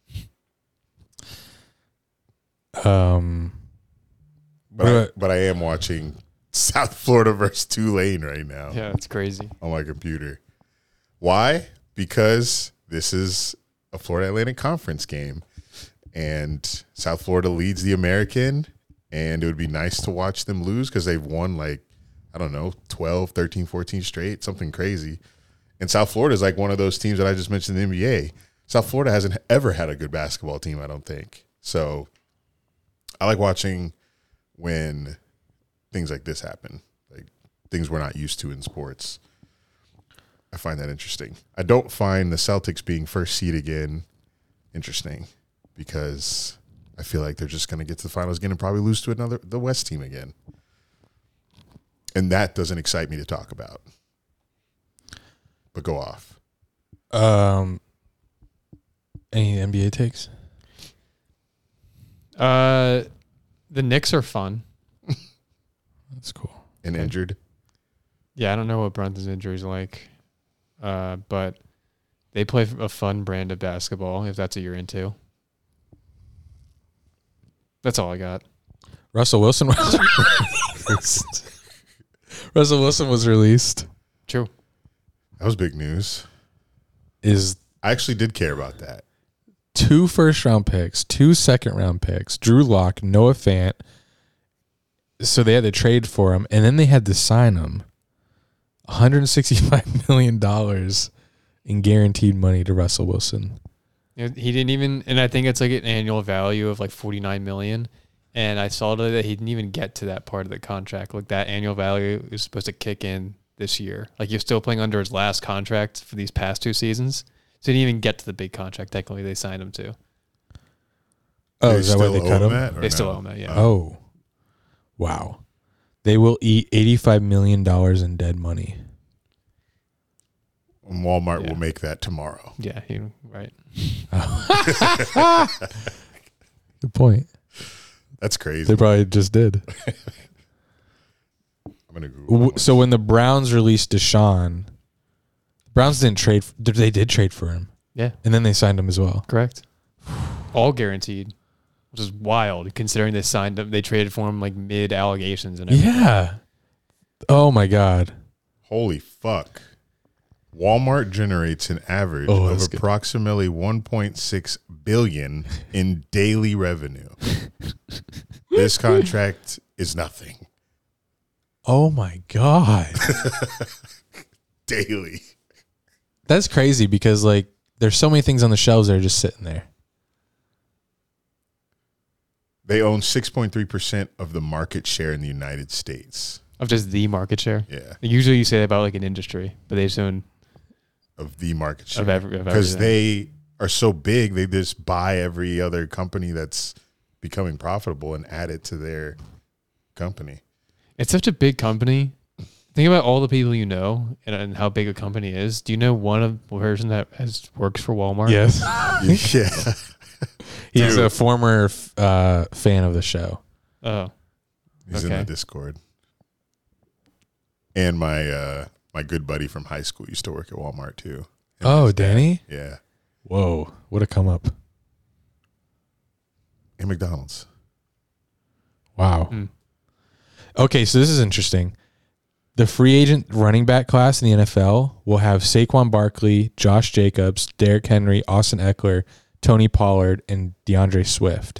Um, But, What I, about- but I am watching South Florida versus Tulane right now Yeah, it's crazy. on my computer. Why? Because this is a Florida Atlantic Conference game, and South Florida leads the American, and it would be nice to watch them lose because they've won like, I don't know, twelve, thirteen, fourteen straight, something crazy. And South Florida is like one of those teams that I just mentioned in the N B A. South Florida hasn't ever had a good basketball team, I don't think. So I like watching when things like this happen, like things we're not used to in sports. I find that interesting. I don't find the Celtics being first seed again interesting because I feel like they're just going to get to the finals again and probably lose to another the West team again. And that doesn't excite me to talk about. But go off. um, any N B A takes? Uh, the Knicks are fun. That's cool. And Okay. injured. Yeah, I don't know what Brunson's injury is like, uh, but they play a fun brand of basketball. If that's what you're into, that's all I got. Russell Wilson was released. Russell Wilson was released. True. That was big news. Is I actually did care about that. Two first round picks, two second round picks, Drew Lock, Noah Fant. So they had to trade for him, and then they had to sign him. one hundred sixty-five million dollars in guaranteed money to Russell Wilson. You know, he didn't even, and I think it's like an annual value of like forty-nine million. And I saw that he didn't even get to that part of the contract. Like that annual value is supposed to kick in this year. Like he was still playing under his last contract for these past two seasons. So he didn't even get to the big contract. Technically, they signed him to. Oh, Do is that why they still cut owe him? that, or They still no? owe him that, yeah. Oh, wow. They will eat eighty-five million dollars in dead money. And Walmart Yeah. will make that tomorrow. Yeah, he, right. Good point. That's crazy. They probably just did. I'm gonna Google. W- So when the Browns released Deshaun, the Browns didn't trade. f- They did trade for him, Yeah, and then they signed him as well. correct. All guaranteed, which is wild considering they signed him. They traded for him like mid allegations and everything. Yeah. Oh my God. Holy fuck. Walmart generates an average Oh, of that's good. approximately one point six billion in daily revenue. This contract is nothing. Oh my God. Daily. That's crazy because like there's so many things on the shelves that are just sitting there. They own six point three percent of the market share in the United States. Of just the market share. Yeah. Usually you say that about like an industry, but they just own Of the market share. of every of Because everything. they are so big, they just buy every other company that's becoming profitable and add it to their company. It's such a big company. Think about all the people you know and, and how big a company is. Do you know one of the person that has works for Walmart? Yes. Yeah. He's Dude. a former uh, fan of the show. Oh, He's in Okay. the Discord. And my uh, my good buddy from high school used to work at Walmart too. Him and Oh, his dad. Danny? Yeah. Whoa. What a come up. And McDonald's. Wow. Hmm. Okay, so this is interesting. The free agent running back class in the N F L will have Saquon Barkley, Josh Jacobs, Derrick Henry, Austin Eckler, Tony Pollard, and DeAndre Swift.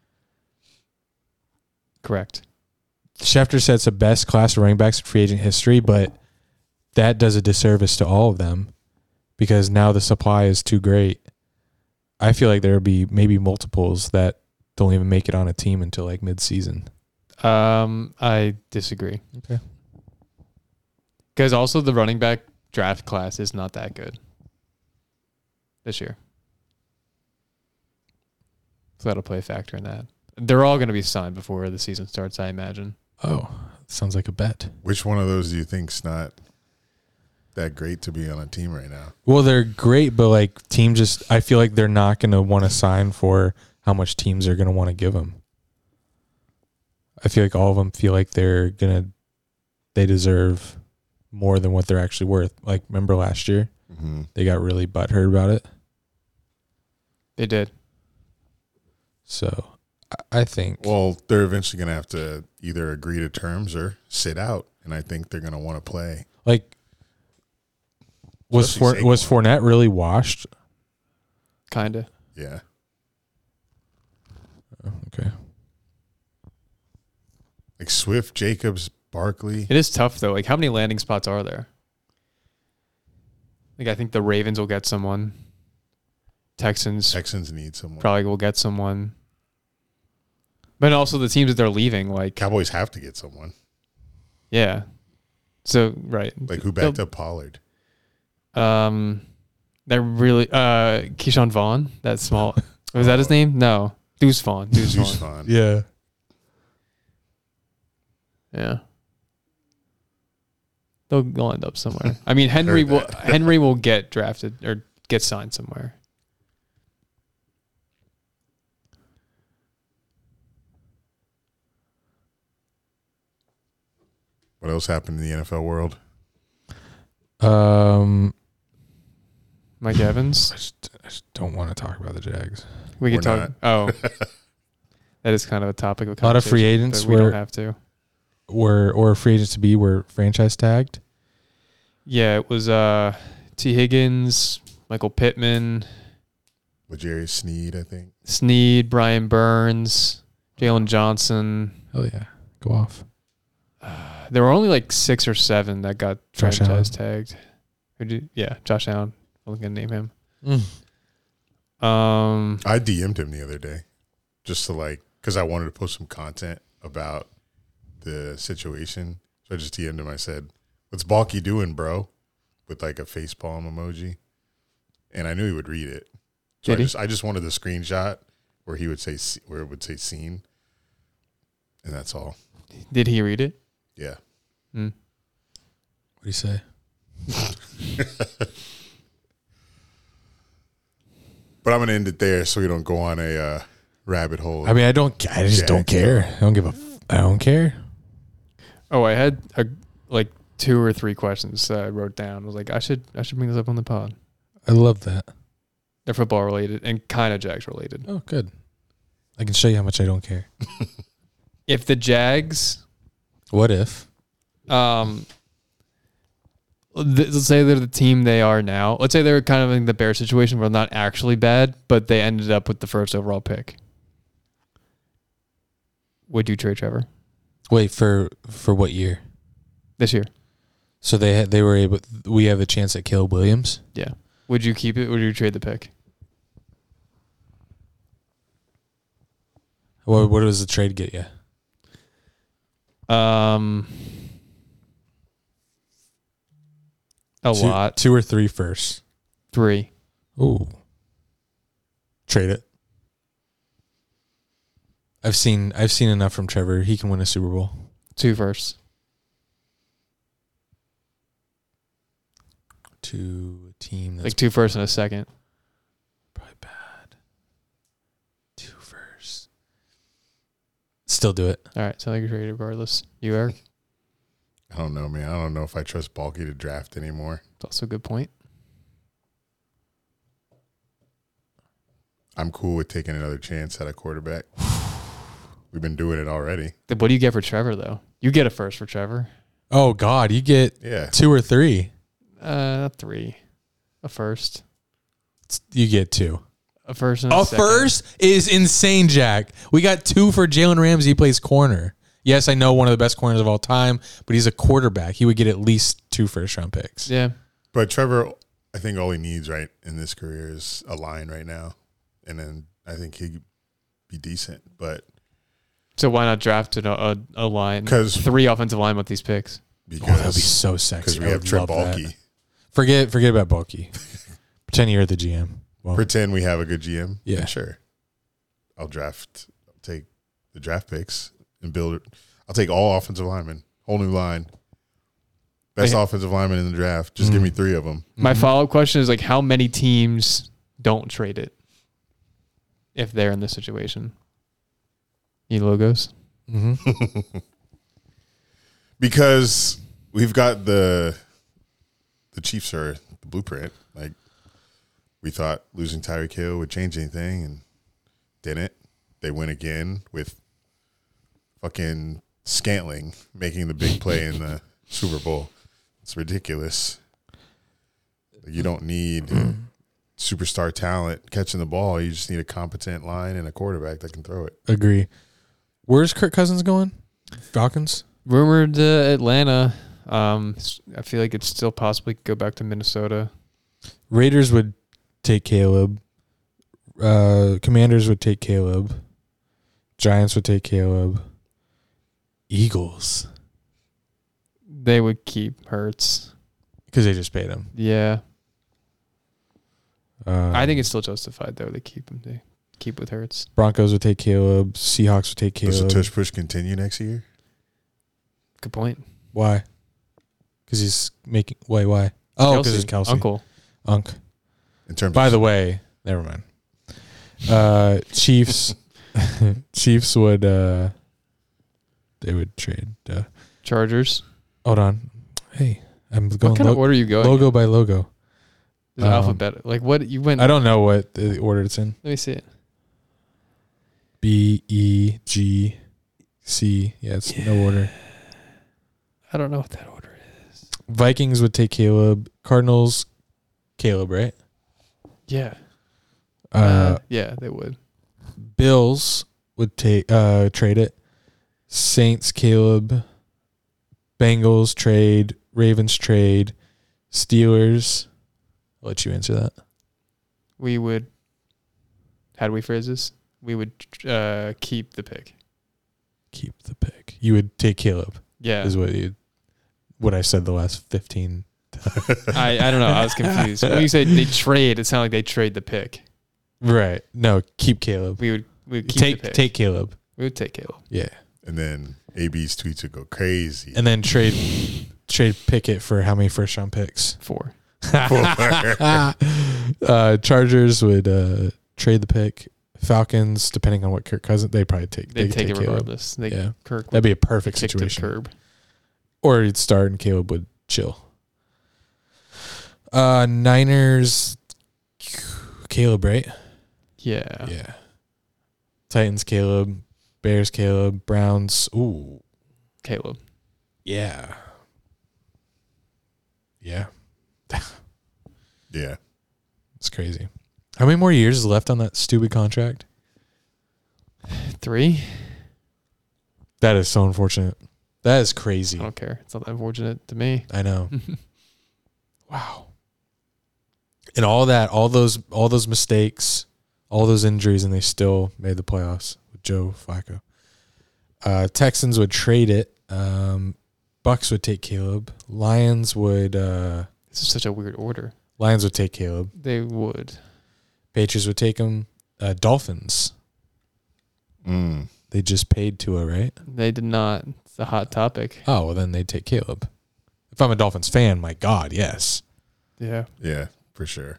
correct. Schefter said it's the best class of running backs in free agent history, but that does a disservice to all of them because now the supply is too great. I feel like there will be maybe multiples that don't even make it on a team until like mid-season. Um, I disagree. Okay. Because also the running back draft class is not that good this year. So that'll play a factor in that. They're all going to be signed before the season starts, I imagine. Oh, sounds like a bet. Which one of those do you think's not that great to be on a team right now? Well, they're great, but like team just, I feel like they're not going to want to sign for how much teams are going to want to give them. I feel like all of them feel like they're going to, they deserve more than what they're actually worth. Like, remember last year? Mm-hmm. They got really butthurt about it. They did. So I- I think, Well, they're eventually going to have to either agree to terms or sit out, and I think they're going to want to play. like, was Especially For, was Saquon. Fournette really washed? Kind of. Yeah. Oh, okay. Like Swift, Jacobs, Barkley. It is tough, though. Like, how many landing spots are there? Like, I think the Ravens will get someone. Texans Texans need someone. probably will get someone. But also the teams that they're leaving, like, Cowboys have to get someone. yeah. So, right. Like who backed They'll- up Pollard? Um, they're really uh Keyshawn Vaughn. That small was that his name? No, Deuce Vaughn. Deuce Deuce Vaughn. Vaughn. Yeah. Yeah, they'll, they'll end up somewhere. I mean, Henry Heard will that. Henry will get drafted or get signed somewhere. What else happened in the N F L world? Um, Mike Evans. I just, I just don't want to talk about the Jags. We could We're talk. Oh, that is kind of a topic of A lot of free conversation, agents but we were- don't have to. Were or free agents to be were franchise tagged. Yeah, it was uh T Higgins, Michael Pittman, L'Jarius Sneed, I think. Sneed, Brian Burns, Jalen Johnson. Oh yeah, go off. There were only like six or seven that got Josh franchise tagged. Who did? Yeah, Josh Allen. I'm gonna name him. Mm. Um, I D M'd him the other day just to like, because I wanted to post some content about the situation. So I just D M'd him. I said, "What's Balky doing, bro?" With like a facepalm emoji. And I knew he would read it. So Did I he? just I just wanted the screenshot where he would say, where it would say scene. And that's all. did he read it? Yeah. Mm. What do you say? But I'm going to end it there so we don't go on a uh, rabbit hole. I mean, I don't. I just Yeah, don't care. I don't give a. F- I don't care. Oh, I had a, like two or three questions that I wrote down. I was like, I should I should bring this up on the pod. I love that. They're football related and kind of Jags related. Oh, good. I can show you how much I don't care. If the Jags, What if? um, th- let's say they're the team they are now. Let's say they're kind of in the Bears situation where they're not actually bad, but they ended up with the first overall pick. Would you trade Trevor Wait for for what year? this year? So they had, they were able. We have a chance at Caleb Williams. Yeah. Would you keep it? Would you trade the pick? What what does the trade get you? Um, a two, lot. Two or three first. Three. Ooh. Trade it. I've seen I've seen enough from Trevor. He can win a Super Bowl. Two firsts. To a team that's Like two firsts and a second. probably bad. Two first. Still do it. All right. So I think you're traded regardless. You, Eric? I don't know, man. I don't know if I trust Balky to draft anymore. That's also a good point. I'm cool with taking another chance at a quarterback. We've been doing it already. Then what do you get for Trevor, though? You get a first for Trevor. Oh God, you get Yeah. two or three. Uh, not three. A first. You get two. A first and a, A second. first is insane, Jack. We got two for Jalen Ramsey. He plays corner. Yes, I know one of the best corners of all time, but he's a quarterback. He would get at least two first round picks. Yeah. But Trevor, I think all he needs right in this career is a line right now. And then I think he'd be decent. But So why not draft a, a, a line? 'Cause- three offensive line with these picks. Oh, that would be because so sexy. we I have would Trent love that. Balky. Forget forget about Bulky. Pretend you're the G M. Well, Pretend we have a good G M. Yeah. And sure. I'll draft, I'll take the draft picks and build it. I'll take all offensive linemen, whole new line. Best Wait. offensive lineman in the draft. Just give me three of them. My Mhm. follow up question is like, how many teams don't trade it if they're in this situation? Need logos? Mhm. Because we've got the the Chiefs are the blueprint. Like we thought losing Tyreek Hill would change anything and didn't. They win again with fucking Scantling making the big play in the Super Bowl. It's ridiculous. You don't need superstar talent catching the ball. You just need a competent line and a quarterback that can throw it. Agree. Where's Kirk Cousins going? Falcons? Rumored uh, Atlanta. Um, I feel like it's still possibly could go back to Minnesota. Raiders would take Caleb. Uh, Commanders would take Caleb. Giants would take Caleb. Eagles. They would keep Hurts. Because they just paid him. Yeah. Uh, I think it's still justified, though, to keep him. They keep with Hurts. Broncos would take Caleb. Seahawks would take Does Caleb. the tush push continue next year? Good point. Why? Because he's making. Wait, why? Oh, because it's Kelsey. Uncle. Unk. In terms By of the way, never mind. Uh, Chiefs. Chiefs would. Uh, they would trade. Uh, Chargers. hold on. Hey, I'm going What kind of lo- order are you going? logo by logo. Is um, alphabet. Like, what? You went. I don't know what the order it's in. Let me see it. B E G C. Yeah, it's no order. I don't know what that order is. Vikings would take Caleb. Cardinals, Caleb, right? Yeah. Uh, Uh, yeah, they would. Bills would take uh, trade it. Saints, Caleb. Bengals trade. Ravens trade. Steelers. I'll let you answer that. We would. How do we phrase this? We would uh, keep the pick. Keep the pick. You would take Caleb. Yeah. Is what you what I said the last fifteen. I, I don't know. I was confused. When you said they trade, it sounded like they trade the pick. Right. No, keep Caleb. We would we would keep take the pick. take Caleb. We would take Caleb. Yeah. And then A B's tweets would go crazy. And then trade trade Pickett for how many first round picks? Four. uh, Chargers would uh, trade the pick. Falcons, depending on what Kirk Cousins, they'd probably take. They'd They'd take, take it Caleb. regardless. They, Yeah. Kirk would That'd be a perfect kick the situation. curb. Or he'd start and Caleb would chill. Uh, Niners, Caleb, right? Yeah. Yeah. Titans, Caleb. Bears, Caleb. Browns, ooh. Caleb. Yeah. Yeah. Yeah. It's crazy. How many more years is left on that stupid contract? Three? That is so unfortunate. That is I crazy. don't care. It's not that unfortunate to me. I know. Wow. And all that, all those, all those mistakes, all those injuries, and they still made the playoffs with Joe Flacco. Uh, Texans would trade it. Um, Bucks would take Caleb. Lions would. Uh, This is such a weird order. Lions would take Caleb. They would. Patriots would take him. Uh, Dolphins. Mm. They just paid Tua, right? They did not. It's a hot topic. Oh, well, then they'd take Caleb. If I'm a Dolphins fan, my God, yes. Yeah. Yeah, for sure.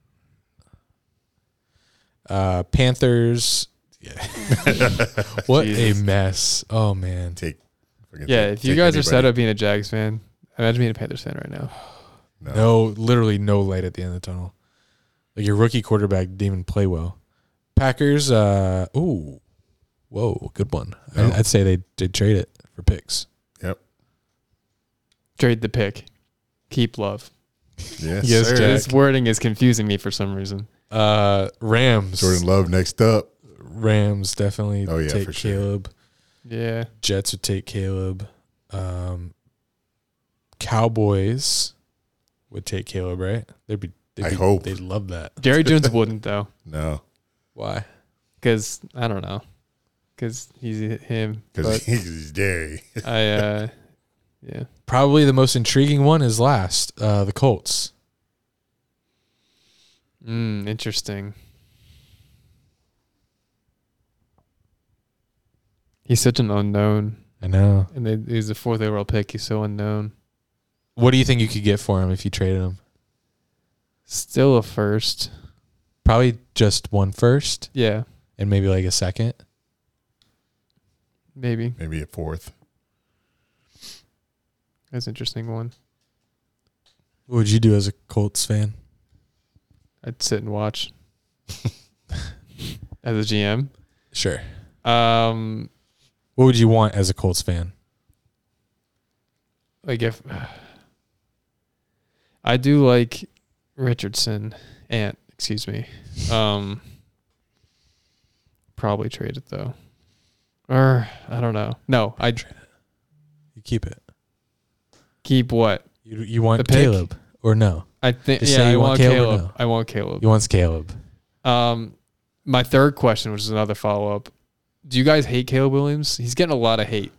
Uh, Panthers. Yeah. What Jesus. a mess. Oh, man. Take. fucking Yeah, take- if you take guys are set anybody. up being a Jags fan, imagine being a Panthers fan right now. No. No, literally no light at the end of the tunnel. Like your rookie quarterback didn't even play well. Packers, uh, ooh, whoa, good one. No. I, I'd say they did trade it for picks. Yep. Trade the pick. Keep love. Yes, Yes, sir. Jack. This wording is confusing me for some reason. Uh, Rams, Jordan Love next up. Rams definitely Oh, yeah, take for sure. Caleb. Yeah. Jets would take Caleb. Um, Cowboys would take Caleb, right? They'd be. They'd I be, hope. they'd love that. Jerry Jones wouldn't, though, No, Why? because I don't know. Because he's him. because But he's Jerry. I, uh, yeah. Probably the most intriguing one is last. Uh, the Colts. Mm, interesting. He's such an unknown. I know. And they, he's the fourth overall pick. He's so unknown. What do you think you could get for him if you traded him? Still a first. Probably just one first Yeah, and maybe like a second. maybe. Maybe a fourth. That's an interesting one. What would you do as a Colts fan? I'd sit and watch as a G M. Sure. Um, What would you want as a Colts fan? like if I do like Richardson, Ant, excuse me. Um, probably trade it though, or I don't know. No, I'd You keep it. keep what You you want The pick? Caleb or no? I think. Just Yeah, say I you want want Caleb or Caleb. no? I want Caleb. You want Caleb. Um, my third question, which is another follow up. Do you guys hate Caleb Williams? He's getting a lot of hate.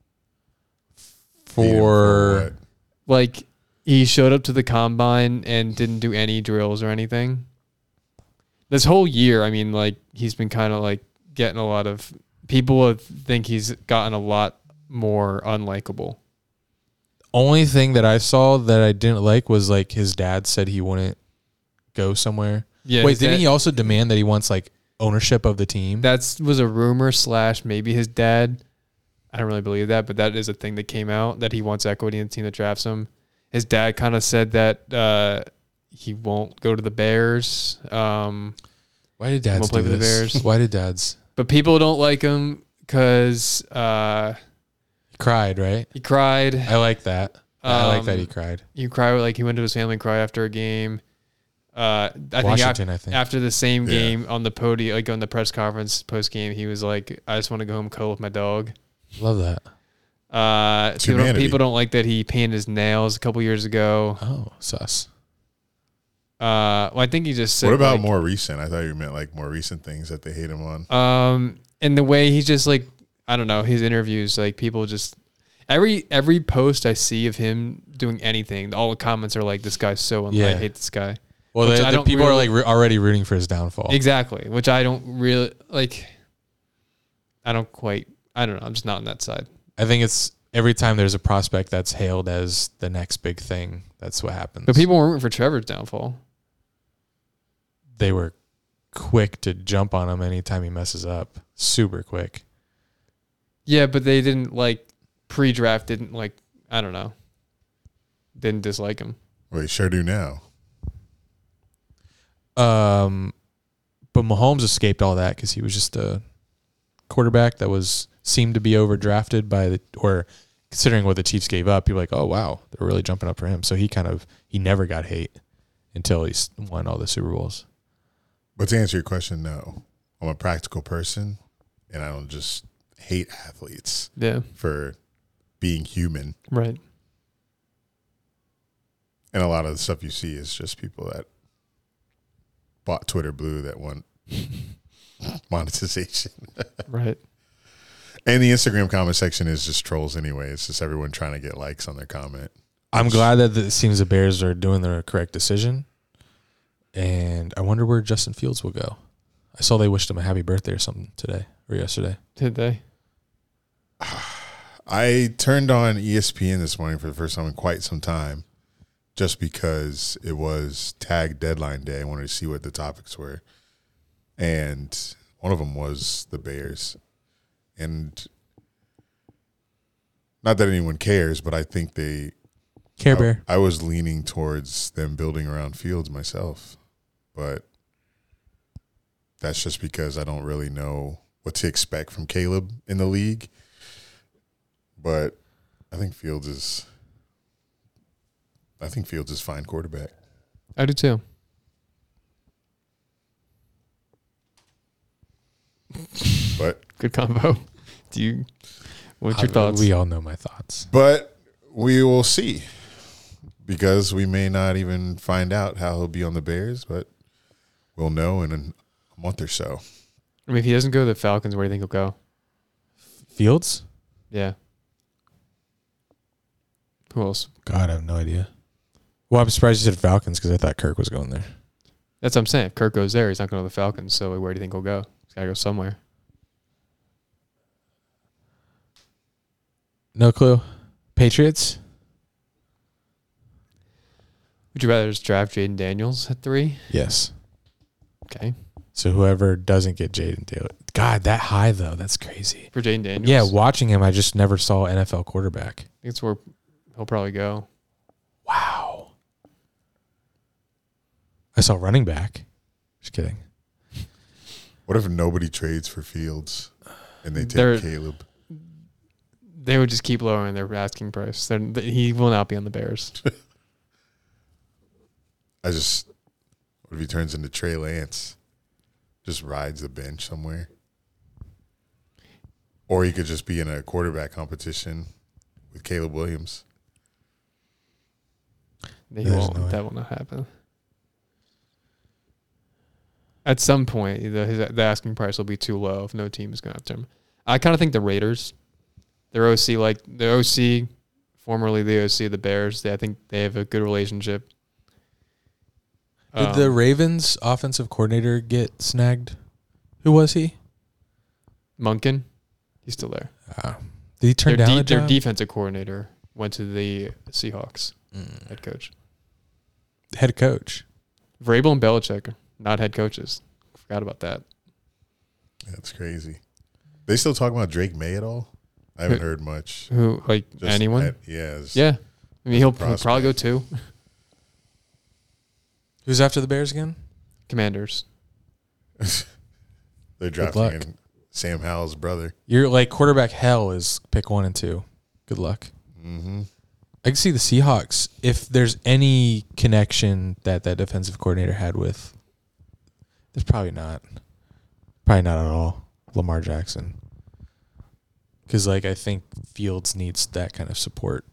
For what? Like he showed up to the combine and didn't do any drills or anything. This whole year, I mean, like he's been kind of like getting a lot of people think he's gotten a lot more unlikable. only thing that I saw that I didn't like was like his dad said he wouldn't go somewhere. Yeah. Wait, his didn't dad- he also demand that he wants like ownership of the team? That's was a rumor slash maybe his dad. I don't really believe that, but that is a thing that came out that he wants equity in the team that drafts him. His dad kind of said that uh, he won't go to the Bears. Um, Why did dads won't play do for the this? Bears. Why did dads? but people don't like him because uh, He cried, right? he cried. I like that. I like that Um, he cried. He cried like he went to his family and cried after a game. Uh, I Washington, think, af- I think. after the same Yeah. game on the podium, like on the press conference post game, he was like, "I just want to go home and cuddle with my dog." Love that. Uh, It's people, don't, humanity. people don't like that he painted his nails a couple years ago. Oh, sus. Uh, well, I think he just said. What about like, more recent? I thought you meant like more recent things that they hate him on. Um, and the way he's just like, I don't know, his interviews, like people just every every post I see of him doing anything, all the comments are like, "This guy's so unlike, Yeah. I hate this guy." Well, Which the, I the don't people really- are like re- already rooting for his downfall. Exactly, which I don't really like. I don't quite. I don't know. I'm just not on that side. I think it's every time there's a prospect that's hailed as the next big thing, that's what happens. But people were rooting for Trevor's downfall. they were quick to jump on him anytime he messes up. Super quick. Yeah, but they didn't like pre-draft. Didn't like. I don't know. Didn't dislike him. Well, they sure do now. Um, but Mahomes escaped all that because he was just a quarterback that was seemed to be overdrafted by the or considering what the Chiefs gave up. People were like, oh wow, they're really jumping up for him. So he kind of he never got hate until he won all the Super Bowls. But to answer your question, no. I'm a practical person, and I don't just hate athletes Yeah. for being human. Right. And a lot of the stuff you see is just people that bought Twitter Blue that want monetization. Right. And the Instagram comment section is just trolls anyway. It's just everyone trying to get likes on their comment. I'm glad that it seems the Bears are doing the correct decision. And I wonder where Justin Fields will go. I saw they wished him a happy birthday or something today or yesterday. Did they? I turned on E S P N this morning for the first time in quite some time just because it was tag deadline day. I wanted to see what the topics were. And one of them was the Bears. And not that anyone cares, but I think they Care I, Bear. I was leaning towards them building around Fields myself, but that's just because I don't really know what to expect from Caleb in the league. But I think Fields is, I think Fields is fine quarterback. I do too. But Good combo. Do you? What's your I- thoughts? We all know my thoughts. but we will see because we may not even find out how he'll be on the Bears, but we'll know in a month or so. I mean, if he doesn't go to the Falcons, where do you think he'll go? Fields? Yeah. Who else? God, I have no idea. Well, I'm surprised you said Falcons because I thought Kirk was going there. That's what I'm saying. If Kirk goes there, he's not going to the Falcons. So where do you think he'll go? He's got to go somewhere. No clue. Patriots? Would you rather just draft Jaden Daniels at three? Yes. Okay. So whoever doesn't get Jaden Daniels. God, that high, though. That's crazy. For Jaden Daniels? Yeah, watching him, I just never saw N F L quarterback. I think it's where he'll probably go. Wow. I saw running back. Just kidding. What if nobody trades for Fields and they take They're- Caleb? They would just keep lowering their asking price. They're, th- he will not be on the Bears. I just, what if he turns into Trey Lance? Just rides the bench somewhere. Or he could just be in a quarterback competition with Caleb Williams. He There's won't. no way. That will not happen. At some point, the, his, the asking price will be too low if no team is going after him. I kind of think the Raiders, their O C, like the O C, formerly the O C of the Bears, they, I think they have a good relationship. Did Um, the Ravens offensive coordinator get snagged? Who was he? Munkin, he's still there. Uh, did he turn Their, down de- the their job? defensive coordinator went to the Seahawks, Mm. head coach. Head coach. Vrabel and Belichick, not head coaches. Forgot about that. That's crazy. They still talking about Drake May at all? I haven't heard much. Who, like Just anyone? at- yeah. it's- Yeah. I mean, he'll, he'll prospect. probably go too. Who's after the Bears again? Commanders. They're luck. drafting in Sam Howell's brother. You're like quarterback hell is pick one and two. Good luck. Mm-hmm. I can see the Seahawks if there's any connection that that defensive coordinator had with. There's probably not. Probably not at all. Lamar Jackson. Because, like, I think Fields needs that kind of support.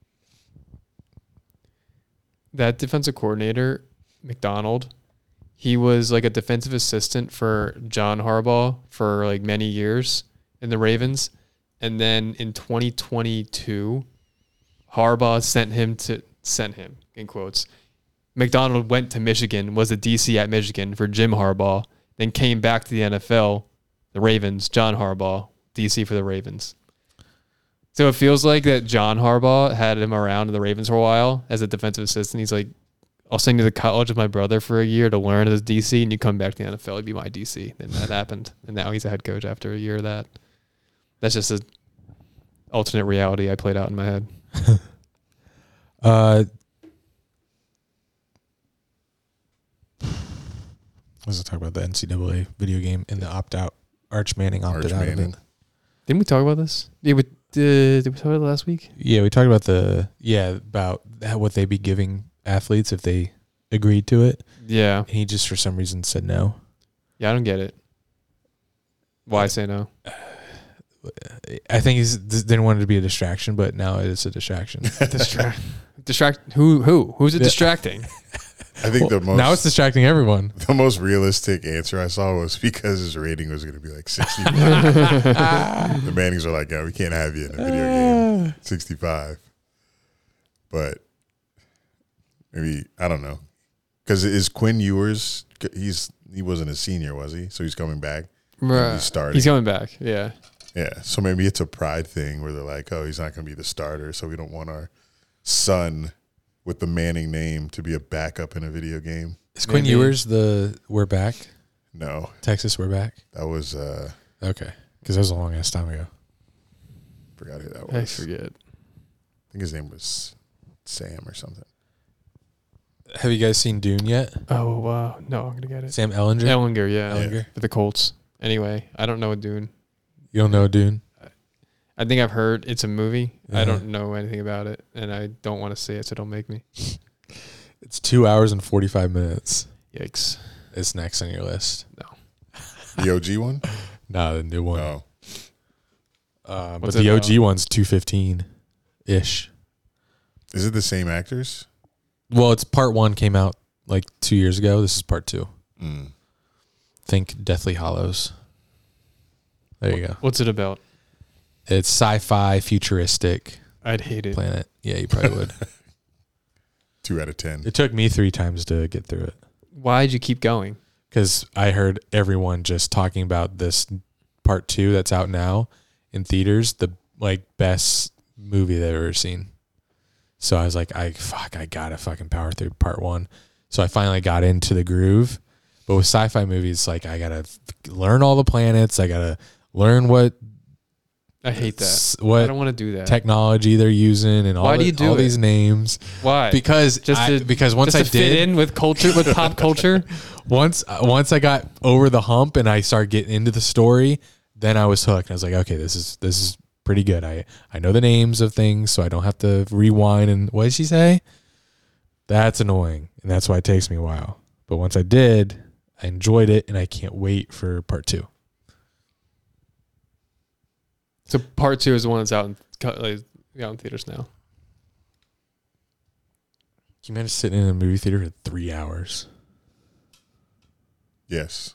That defensive coordinator, McDonald, he was like a defensive assistant for John Harbaugh for like many years in the Ravens. And then in twenty twenty-two, Harbaugh sent him to, sent him, in quotes. McDonald went to Michigan, was a D C at Michigan for Jim Harbaugh, then came back to the N F L, the Ravens, John Harbaugh, D C for the Ravens. So it feels like that John Harbaugh had him around in the Ravens for a while as a defensive assistant. He's like, I'll send you to college with my brother for a year to learn as D C, and you come back to the N F L, you'd be my D C. Then that happened, and now he's a head coach after a year of that. That's just an alternate reality I played out in my head. uh, Let's talk about the N C double A video game and the opt-out. Arch Manning opted Arch out Manning. of it. Didn't we talk about this? Yeah, we, uh, did we talk about it last week? Yeah, we talked about the yeah about how, what they'd be giving athletes if they agreed to it. Yeah. And he just for some reason said no. Yeah, I don't get it. Why say no? I think he's didn't want it to be a distraction, but now it's a distraction. Distract. Distract. Who? Who? Who's it distracting? I think Well, the most now it's distracting everyone. the most realistic answer I saw was because his rating was going to be like sixty-five. The Mannings are like, yeah, we can't have you in a video game. sixty-five. But maybe, I don't know. Because is Quinn Ewers, he's he wasn't a senior, was he? So he's coming back. Right. He's starting. He's coming back. Yeah. Yeah. So maybe it's a pride thing where they're like, oh, he's not going to be the starter, so we don't want our son with the Manning name to be a backup in a video game. Is Quinn Maybe. Ewers the we're back? No, Texas, we're back? that was, uh, Okay. Because that was a long ass time ago. forgot who that I was. forget. I think his name was Sam or something. Have you guys seen Dune yet? Oh, wow. No, I'm going to get it. Sam Ellinger? Ellinger, yeah. Ellinger. For the Colts. Anyway, I don't know what Dune. You don't know Dune? I think I've heard it's a movie. I Uh-huh. don't know anything about it, and I don't want to see it, so don't make me. It's two hours and forty-five minutes. Yikes. It's next on your list. The O G one? No, the new one. Oh, Uh, but What's the it O G about? one's two fifteen-ish. is it the same actors? Well, it's part one came out like two years ago. This is part two. Mm. Think Deathly Hollows. There you go. What's it about? It's sci-fi, futuristic I'd hate it. planet. Yeah, you probably would. Two out of ten. It took me three times to get through it Why'd you keep going? because I heard everyone just talking about this part two that's out now in theaters, the like best movie they've ever seen. So I was like, I fuck, I gotta fucking power through part one. So I finally got into the groove. But with sci-fi movies, like I gotta learn all the planets. I gotta learn what I hate that. s- what I don't want to do that. technology they're using and all, Why do the- you do all it? these names. Why? Because Just I, to- because once Just to I fit did in with culture, with pop culture. once uh, once I got over the hump and I started getting into the story, then I was hooked. I was like, okay, this is this is pretty good. I I know the names of things, so I don't have to rewind. And what did she say? That's annoying, and that's why it takes me a while. But once I did, I enjoyed it, and I can't wait for part two. So part two is the one that's out in, like, out in theaters now. Can you imagine sitting in a movie theater for three hours? Yes.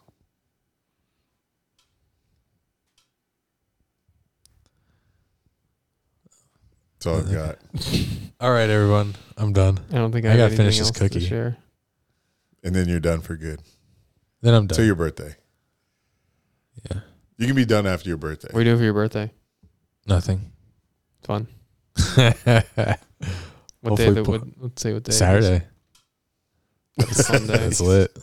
That's all I've got. All right, everyone, I'm done. I don't think I, I have gotta anything finish this else cookie. to share. And then you're done for good. Then I'm done. Till your birthday. yeah, You can be done after your birthday. What are you doing for your birthday? nothing. Fun. What day? Hopefully The, po- what, let's say what day. it is. Saturday. It's Sunday. It's lit.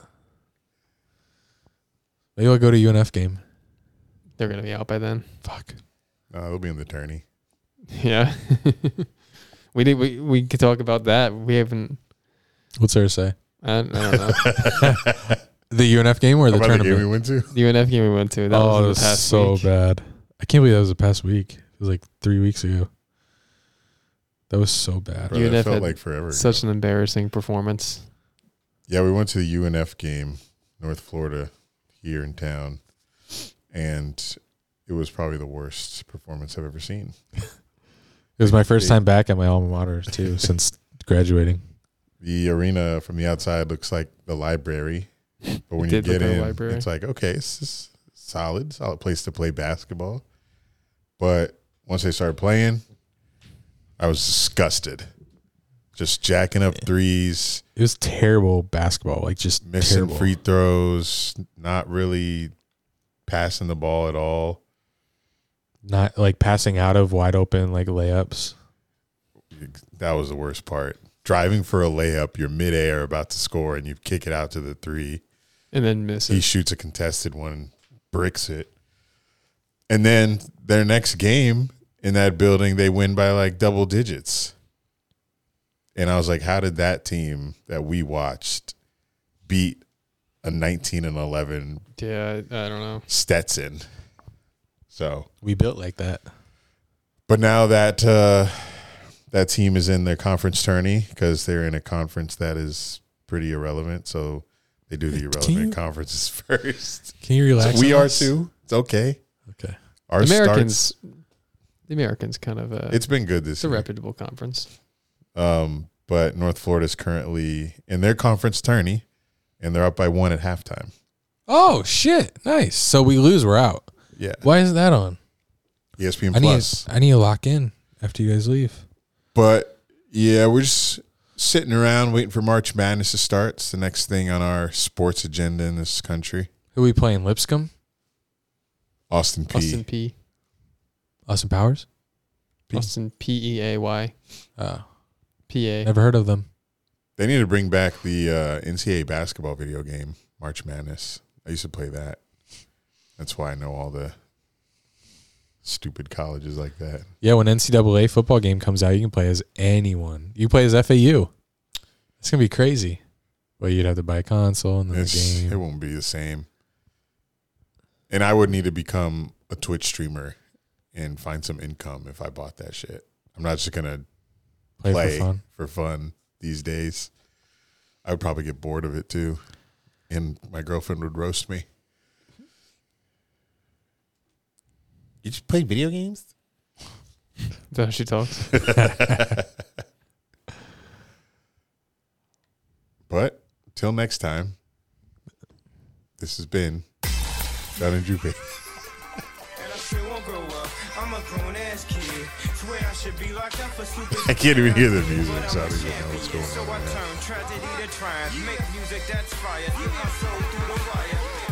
Maybe I'll go to U N F game. They're gonna be out by then. Fuck. No, it'll be in the tourney. Yeah. we did. We we could talk about that. We haven't. What's there to say? I, I don't know. The U N F game or How the about the game we tournament? went to? The U N F game we went to. That Oh, was it in was the past so week. bad. I can't believe that was the past week. It was like three weeks ago. That was so bad. Bro, U N that F felt had like forever. Such ago. an embarrassing performance. Yeah, we went to the U N F game, North Florida, here in town, and it was probably the worst performance I've ever seen. It was my first time back at my alma mater too since graduating. The arena from the outside looks like the library, but when It you did look get like a in, library. it's like, okay, this is solid, solid place to play basketball. But once they started playing, I was disgusted. Just jacking up threes, It was terrible basketball, like just missing terrible. free throws, not really passing the ball at all. Not like passing out of wide open like layups. That was the worst part. Driving for a layup, you're midair about to score, and you kick it out to the three. And then miss He it. shoots a contested one, bricks it. And then their next game in that building, they win by like double digits. And I was like, how did that team that we watched beat a nineteen and eleven Yeah, I don't know. Stetson? So, We built like that. but now that uh, that team is in their conference tourney because they're in a conference that is pretty irrelevant. So they do the irrelevant you- conferences first. Can you relax? we on are this? too. It's okay. Okay. Our The Americans, starts, the Americans kind of uh, it's been good this it's a year. reputable conference. Um, but North Florida is currently in their conference tourney, and they're up by one at halftime. Oh shit! Nice. So we lose, we're out. Yeah, Why isn't that on? E S P N I need. Plus. I need to lock in after you guys leave. But yeah, we're just sitting around waiting for March Madness to start. It's the next thing on our sports agenda in this country. Who we playing? Lipscomb? Austin P. Austin P. Austin Powers? P. Austin P E A Y Oh, P A. never heard of them. They need to bring back the uh, N C double A basketball video game, March Madness. I used to play that. That's why I know all the stupid colleges like that. Yeah, when N C double A football game comes out, you can play as anyone. You can play as F A U. It's gonna be crazy. Well, you'd have to buy a console and then It's, the it game. won't be the same. And I would need to become a Twitch streamer and find some income if I bought that shit. I'm not just gonna Play, play for fun. for fun these days. I would probably get bored of it too, and my girlfriend would roast me. You just play video games? Is that how she talks? But till next time, this has been John and Droopy. And I still won't grow up. I'm a grown ass kid. Swear I should be locked up for stupid. I can't even hear the music, But I'm so I a don't even know what's champion, going So on I right now. turn tragedy to triumph. Make music that's fire. Get my soul through the wire.